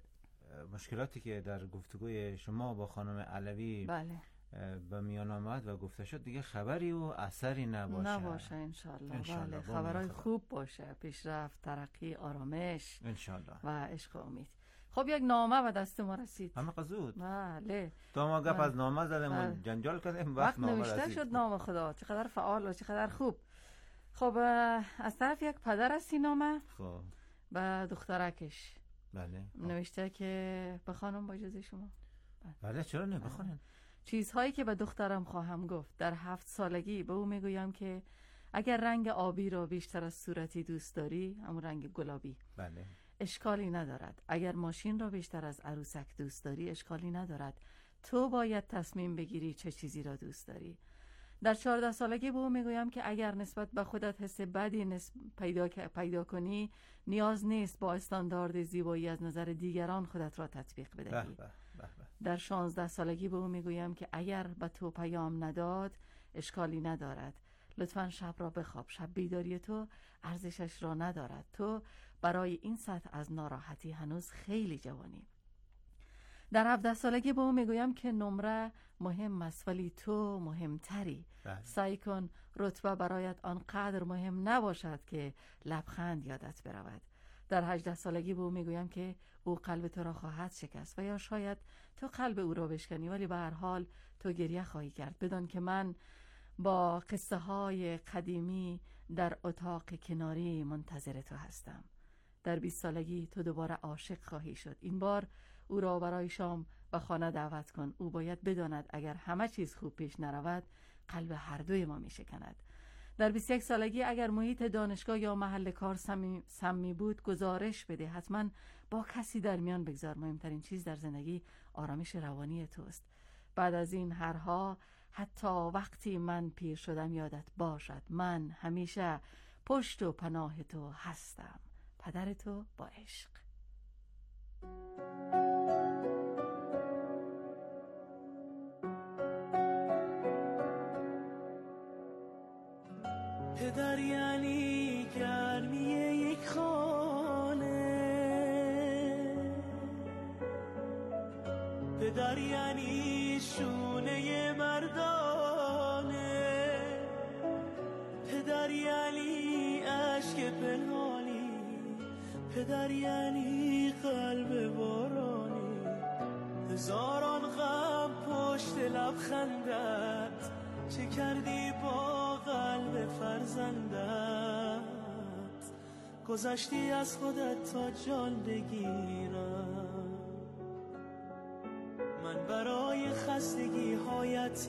مشکلاتی که در گفتگوی شما با خانم علوی به میان آمد و گفته شد دیگه خبری و اثری نباشه انشالله. بله خبرهای خوب باشه، پیشرفت، ترقی، آرامش انشالله و عشق و امید. خب یک نامه به دست ما رسید. همه قزود. بله. تو ما گپ از نامه زدیم و جنجال کردیم، وقت نامه نوشته شد. نام خدا چقدر فعال و چقدر خوب. خب از طرف یک پدر است این نامه. خب به دخترکش. بله. نوشته که بخوانم با اجازه شما. بله چرا نه، بخونین. چیزهایی که به دخترم خواهم گفت. در 7 سالگی به او میگویم که اگر رنگ آبی را بیشتر از صورتی دوست داری، همون رنگ گلابی، بله، اشکالی ندارد. اگر ماشین را بیشتر از عروسک دوست داری، اشکالی ندارد. تو باید تصمیم بگیری چه چیزی را دوست داری. در 14 سالگی به او میگویم که اگر نسبت به خودت حس بدی پیدا کنی، نیاز نیست با استاندارد زیبایی از نظر دیگران خودت را تطبیق بدهی. در 16 سالگی به او میگویم که اگر به تو پیام نداد، اشکالی ندارد. لطفاً شب را بخواب. شب بیداری تو ارزشش را ندارد. تو برای این سطح از ناراحتی هنوز خیلی جوانی. در 17 سالگی به او میگویم که نمره مهم است ولی تو مهمتری. سعی کن رتبه برایت آنقدر مهم نباشد که لبخند یادت برود. در 18 سالگی به او میگویم که او قلب تو را خواهد شکست و یا شاید تو قلب او را بشکنی، ولی به هر حال تو گریه خواهی کرد. بدان که من با قصه های قدیمی در اتاق کناری منتظر تو هستم. در 20 سالگی تو دوباره عاشق خواهی شد. این بار او را برای شام به خانه دعوت کن. او باید بداند اگر همه چیز خوب پیش نرود، قلب هر دوی ما می شکند. در 21 سالگی اگر محیط دانشگاه یا محل کار سمی بود، گزارش بده. حتما با کسی در میان بگذار. مهمترین چیز در زندگی آرامش روانی توست. بعد از این هرها، حتی وقتی من پیر شدم، یادت باشد من همیشه پشت و پناه تو هستم. پدر تو با عشق. پدر یعنی گرمی یک خانه، پدر یعنی شونه مردانه، پدر یعنی عشق پنهانی، پدر یعنی قلب بارانی. هزاران غم پشت لبخندت، چه کردی با قلب فرزندت؟ گذشتی از خودت تا جان بگیرم، من برای خستگی هایت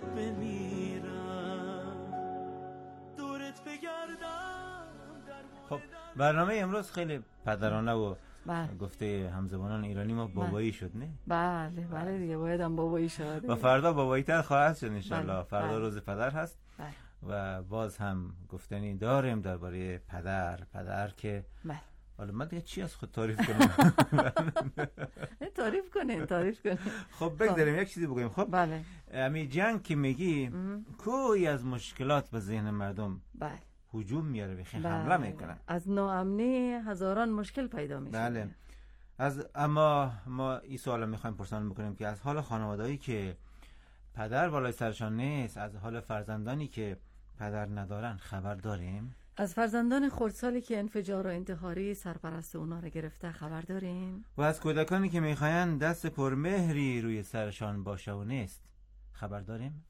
بمیرم، دورت بگردم. خب برنامه امروز خیلی پدرانه و گفته همزبانان ایرانی ما بابایی شد، نه؟ بله بله دیگه باید هم بابایی شد و فردا بابایی تر خواهد شد انشالله. فردا روز پدر هست و باز هم گفتنی داریم درباره پدر که حالا من دیگه چی از خود تعریف کنم؟ تعریف کنین. خب بگذاریم یک چیزی بگویم. خب بله، امی جنگ که میگی کوی از مشکلات به ذهن مردم هجوم میاره، بخیر حمله میکنه، از ناامنی هزاران مشکل پیدا میشه. بله. اما ما این سوال میخوایم پرسان بکنیم که از حال خانوادهایی که پدر بالای سرشان نیست، از حال فرزندانی که پدر ندارن خبر داریم؟ از فرزندان خردسالی که انفجار و انتحاری سرپرست اونا رو گرفته خبر داریم؟ و از کودکانی که میخواین دست پرمهری روی سرشان باشه و نیست خبر داریم؟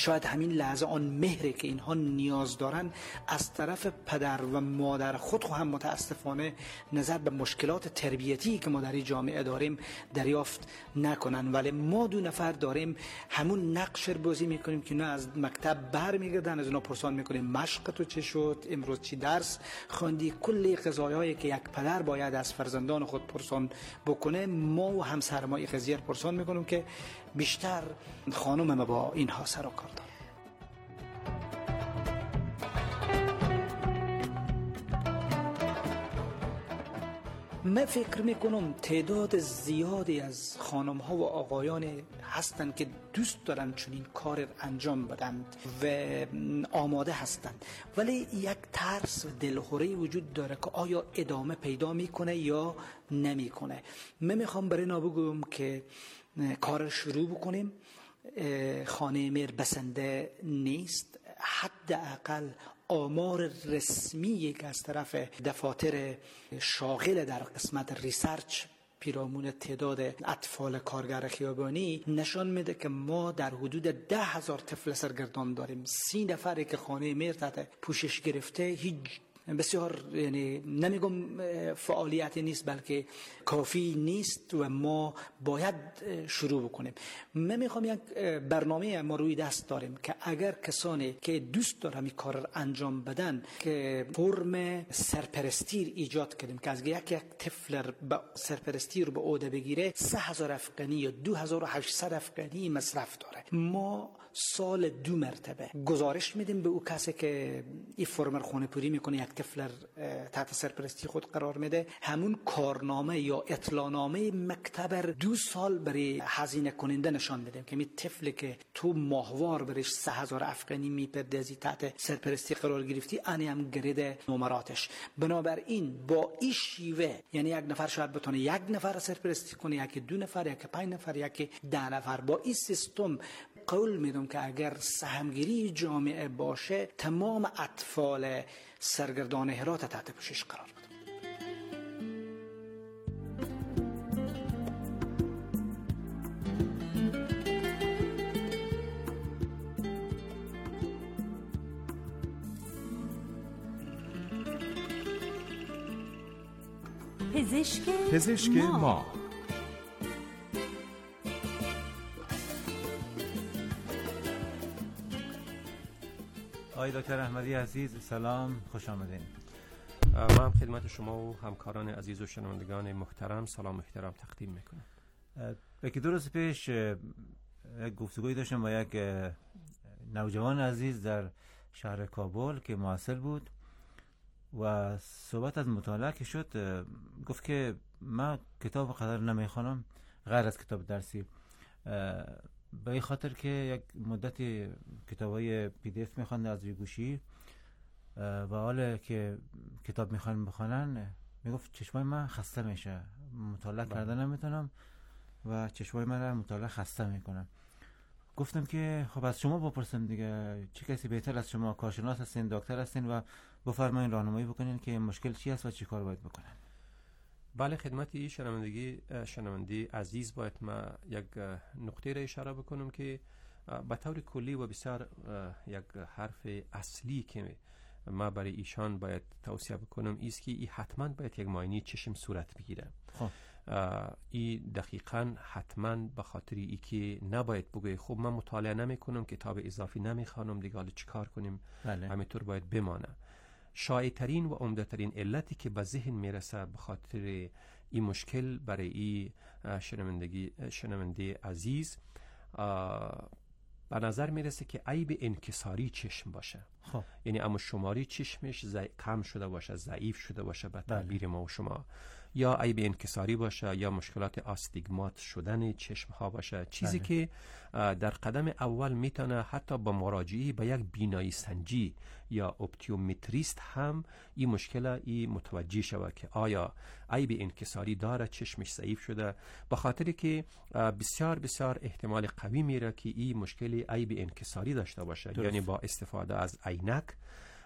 شاید همین لحظه آن مهری که اینها نیاز دارن از طرف پدر و مادر خود هم متاسفانه نظر به مشکلات تربیتی که ما در این جامعه داریم دریافت نکنن. ولی ما دو نفر داریم همون نقش رو بازی میکنیم که نه از مکتب برمیگردن، از اونا پرسان میکنیم مشق تو چه شد، امروز چی درس خواندی، کلی قضایایی که یک پدر باید از فرزندان خود پرسان بکنه ما و همسر ما این قضیه پرسان میکنیم که بیشتر خانم ما با اینها سر و کار دارن. من فکر میکنم تعداد زیادی از خانم ها و آقایان هستند که دوست دارن چنین کار انجام بدن و آماده هستند، ولی یک ترس و دلخوری وجود داره که آیا ادامه پیدا میکنه یا نمیکنه. من میخوام برای اینا بگم که کار شروع بکنیم. خانه میر بسنده نیست، حداقل آمار رسمی که از طرف دفاتر شاغل در قسمت ریسرچ پیرامون تعداد اطفال کارگر خیابانی نشان میده که ما در حدود 10,000 طفل سرگردان داریم. 30 نفری که خانه میر تحت پوشش گرفته هیچ بسیار، یعنی نمیگم فعالیتی نیست بلکه کافی نیست و ما باید شروع بکنیم. من میخوام یک برنامه ما روی دست داریم که اگر کسانی که دوست دارن این کار انجام بدن که فرم سرپرستی ایجاد کنیم که از یک طفل سرپرستی رو به عهده بگیره 3,000 افغانی یا 2,800 افغانی مصرف داره. ما سال 2 مرتبه گزارش میدیم به او کسی که این فرم خونه پوری میکنه، یک طفل تحت سرپرستی خود قرار میده، همون کارنامه یا اطلاعنامه مکتب 2 سال برای هزینه کننده نشان میدیم که می طفلی که تو ماهوار برش 3,000 افغانی میپردازی تحت سرپرستی قرار گرفتی انی هم گرید نمراتش. بنابراین با این شیوه یعنی یک نفر شاید بتونه یک نفر سرپرستی کنه، یکی 2 نفر، یکی 5 نفر، یکی 10 نفر. با این سیستم قول میدم که اگر سهمگیری جامعه باشه تمام اطفال سرگردان هرات تحت پوشش قرار بده. پزشک ما. آقای دکتر احمدی عزیز سلام، خوش آمدین. من خدمت شما و همکاران عزیز و شنوندگان محترم سلام و احترام تقدیم میکنم. یکی 2 روز پیش یک گفتگوی داشتم با یک نوجوان عزیز در شهر کابل که محصل بود و صحبت از مطالعه که شد گفت که من کتاب قدر نمیخوانم غیر از کتاب درسی، به این خاطر که یک مدتی کتابای PDF میخوانده از روی گوشی و حالا که کتاب میخوان بخونن میگفت چشمای من خسته میشه، مطالعه کردن نمیتونم و چشمای من رو مطالعه خسته میکنم. گفتم که خب از شما بپرسم دیگه، چه کسی بهتر از شما کارشناس هستین، دکتر هستین و بفرمایید راهنمایی بکنین که مشکل چی است و چی کار باید بکنن. بله، خدمتی شنوندگی عزیز باید ما یک نقطه را اشاره بکنم که به طور کلی و بسیار یک حرف اصلی که ما برای ایشان باید توصیه بکنم ایست که ای حتما باید یک معاینه چشم صورت بگیره. ای دقیقاً حتما به خاطر ای که نباید بگوی خب من مطالعه نمی کنم، کتاب اضافی نمی خوانم، دیگه حالا چیکار کنیم؟ همینطور باید بمانه. شایع‌ترین و عمده‌ترین علتی که به ذهن میرسه به خاطر این مشکل برای این شنونده عزیز به نظر میرسه که عیب انکساری چشم باشه. یعنی اما شماری چشمش کم شده باشه، ضعیف شده باشه به تعبیر ما و شما، یا عیب انکساری باشه یا مشکلات آستیگمات شدن چشم ها باشه، چیزی که در قدم اول میتونه حتی با مراجعه به یک بینایی سنجی یا اپتیومتریست هم این مشکل متوجه شود که آیا عیب انکساری داره، چشمش ضعیف شده، به خاطر که بسیار بسیار احتمال قوی میره که این مشکل عیب انکساری داشته باشه. یعنی با استفاده از عینک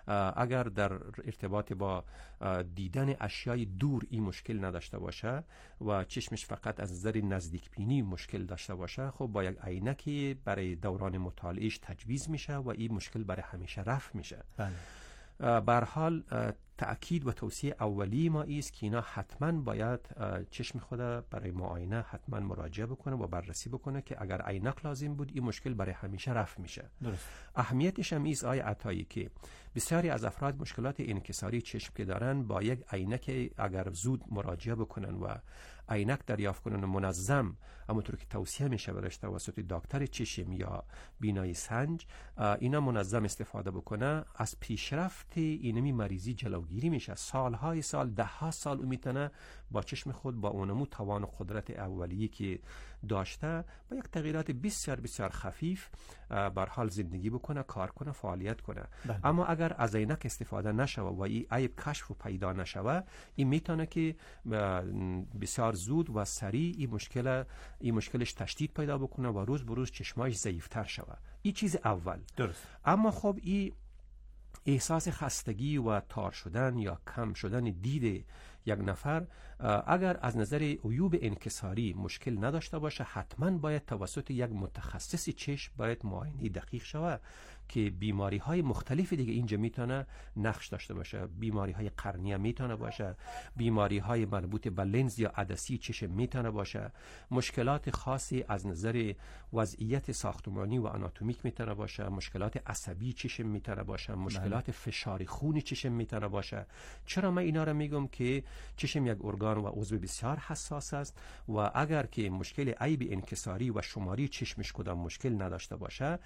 اگر در ارتباط با دیدن اشیای دور این مشکل نداشته باشه و چشمش فقط از نظر نزدیک بینی مشکل داشته باشه، خب با یک عینکی برای دوران مطالعهش تجویز میشه و این مشکل برای همیشه رفع میشه. به هر حال تأکید و توصیه اولی ما است که اینا حتما باید چشم خود برای معاینه حتما مراجعه بکنه و بررسی بکنه که اگر عینک لازم بود این مشکل برای همیشه رفع میشه. درست. اهمیتش هم ایست آقای عطایی که بسیاری از افراد مشکلات انکساری چشم که دارن با یک عینک اگر زود مراجعه بکنن و عینک دریافت کنن منظم، همونطور که توصیه میشه برش توسط دکتر چشم یا بینایی سنج، اینا منظم استفاده بکنه، از پیشرفت اینمی مریضی جلوگیری میشه. سالهای سال، دهها سال میتونه با چشم خود با اونمو توان و قدرت اولیه که داشته با یک تغییرات بسیار بسیار خفیف بر حال زندگی بکنه، کار کنه، فعالیت کنه. اما اگر از عینک استفاده نشوه و این عیب کشف و پیدا نشوه، این میتونه که بسیار زود و سریع این مشکلش تشدید پیدا بکنه و روز به روز چشمایش ضعیفتر شوه. این چیز اول. درست. اما خب این احساس خستگی و تار شدن یا کم شدن دید یک نفر اگر از نظر عیوب انکساری مشکل نداشته باشه، حتما باید توسط یک متخصص چشم باید معاینه دقیق شود که بیماری های مختلف دیگه اینجا میتونه نقش داشته باشه. بیماری های قرنیه میتونه باشه، بیماری های مربوط به لنز یا عدسی چشم میتونه باشه، مشکلات خاصی از نظر وضعیت ساختمانی و آناتومیک میتونه باشه، مشکلات عصبی چشم میتونه باشه، مشکلات فشار خون چشم میتونه باشه. چرا من اینا رو میگم که چشم یک ارگان و عضو بسیار حساس است و اگر که مشکل عیب انکساری و شماری چشمش کدام مشکل نداشته باشه،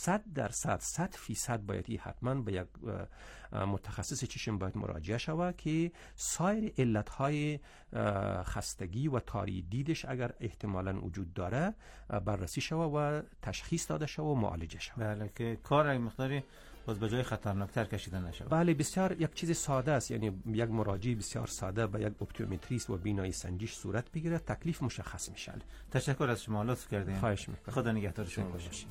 100% باید حتما به یک متخصص چشم باید مراجعه شود که سایر علتهای خستگی و تاری دیدش اگر احتمالاً وجود داره بررسی شود و تشخیص داده شود و معالجه شود. بله، که کار یک مقداری باز به جای خطرناکتر کشیده نشود. بله، بسیار یک چیز ساده است، یعنی یک مراجعه بسیار ساده به یک اپتومتریست و بینایی سنجش صورت بگیره، تکلیف مشخص میشه. تشکر از شما، لطف کردین. خواهش میکنم. خدا نگهدار شما باشه.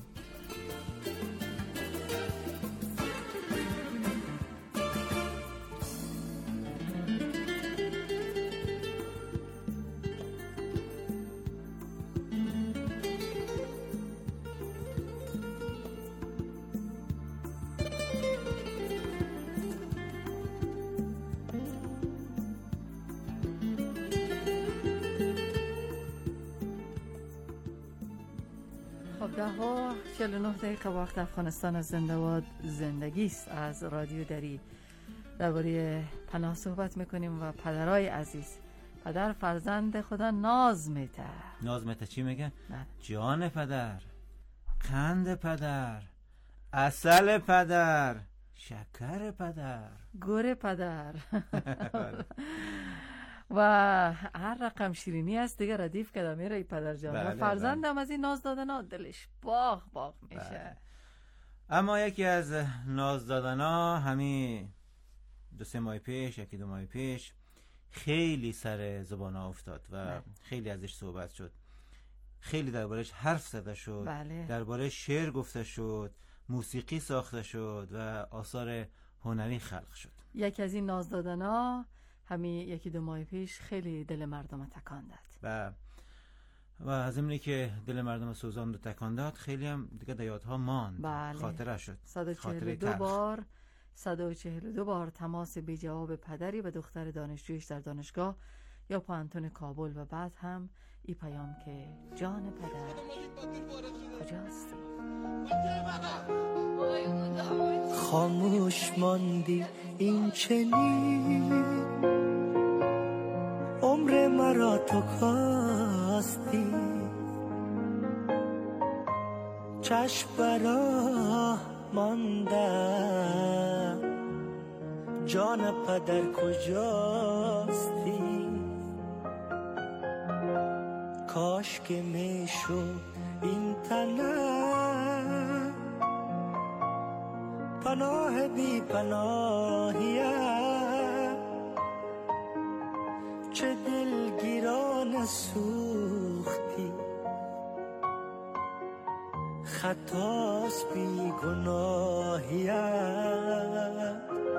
ده‌ها 49 دقیقه وقت افغانستان از زنده باد زندگی است. از رادیو دری درباره پناه صحبت میکنیم و پدرای عزیز، پدر فرزند خدا ناز میته. ناز میته چی میگه؟ جان پدر، قند پدر، عسل پدر، شکر پدر، گور پدر و هر رقم شیرینی هست دیگه ردیف کده میره ای پدر جان. و فرزندم از این ناز دادن ها دلش باغ میشه. اما یکی از ناز دادن ها همین 2-3 ماه پیش، 1-2 ماه پیش خیلی سر زبان ها افتاد و خیلی ازش صحبت شد، خیلی دربارش حرف زده شد، دربارش شعر گفته شد، موسیقی ساخته شد و آثار هنری خلق شد. یکی از این ناز دادن ها همین 1-2 ماه پیش خیلی دل مردم تکان داد و از اینی که دل مردم سوزاند و تکان داد، خیلی هم دیگه در یادها ماند. خاطره شد. 142 بار تماس بی جواب پدری به دختر دانشجویش در دانشگاه یا پانتون کابل و بعد هم ای پیام که جان پدر کجاستی؟ خاموش ماندی این چنین، عمر مرا تو کاستی، چشم برا مانده جان پدر کجاستی؟ کاش که میشد این تنه پناه بی پناهیه، چه دلگیران سوختی، خطاست بی گناهیه.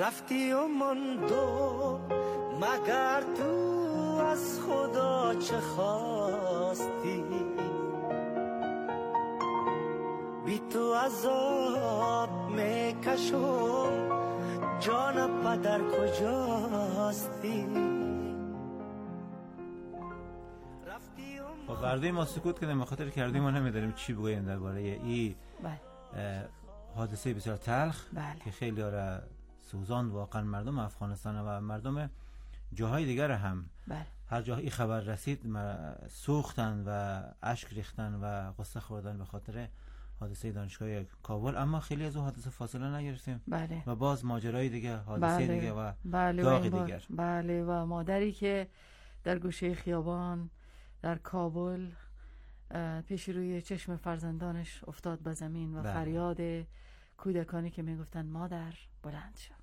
رفتی و ماندو مگر تو از خدا چه خواستی بی تو عذاب میکشم جان پدر کجاستی خب برده ما سکوت کردیم به خاطر کردیم ما نمیداریم چی بگوییم درباره ای حادثه بسیار تلخ که خیلی را سوزاند واقعا مردم افغانستان و مردم جاهای دیگر هم هر جا این خبر رسید سوختن و اشک ریختن و غصه خوردن به خاطر حادثه دانشگاه کابل. اما خیلی از اون حادثه فاصله نگرفتیم و باز ماجرای دیگه حادثه دیگه و داغ دیگر. بله و مادری که در گوشه خیابان در کابل پیش روی چشم فرزندانش افتاد به زمین و فریاد کودکانی که میگفتن مادر بلند شد.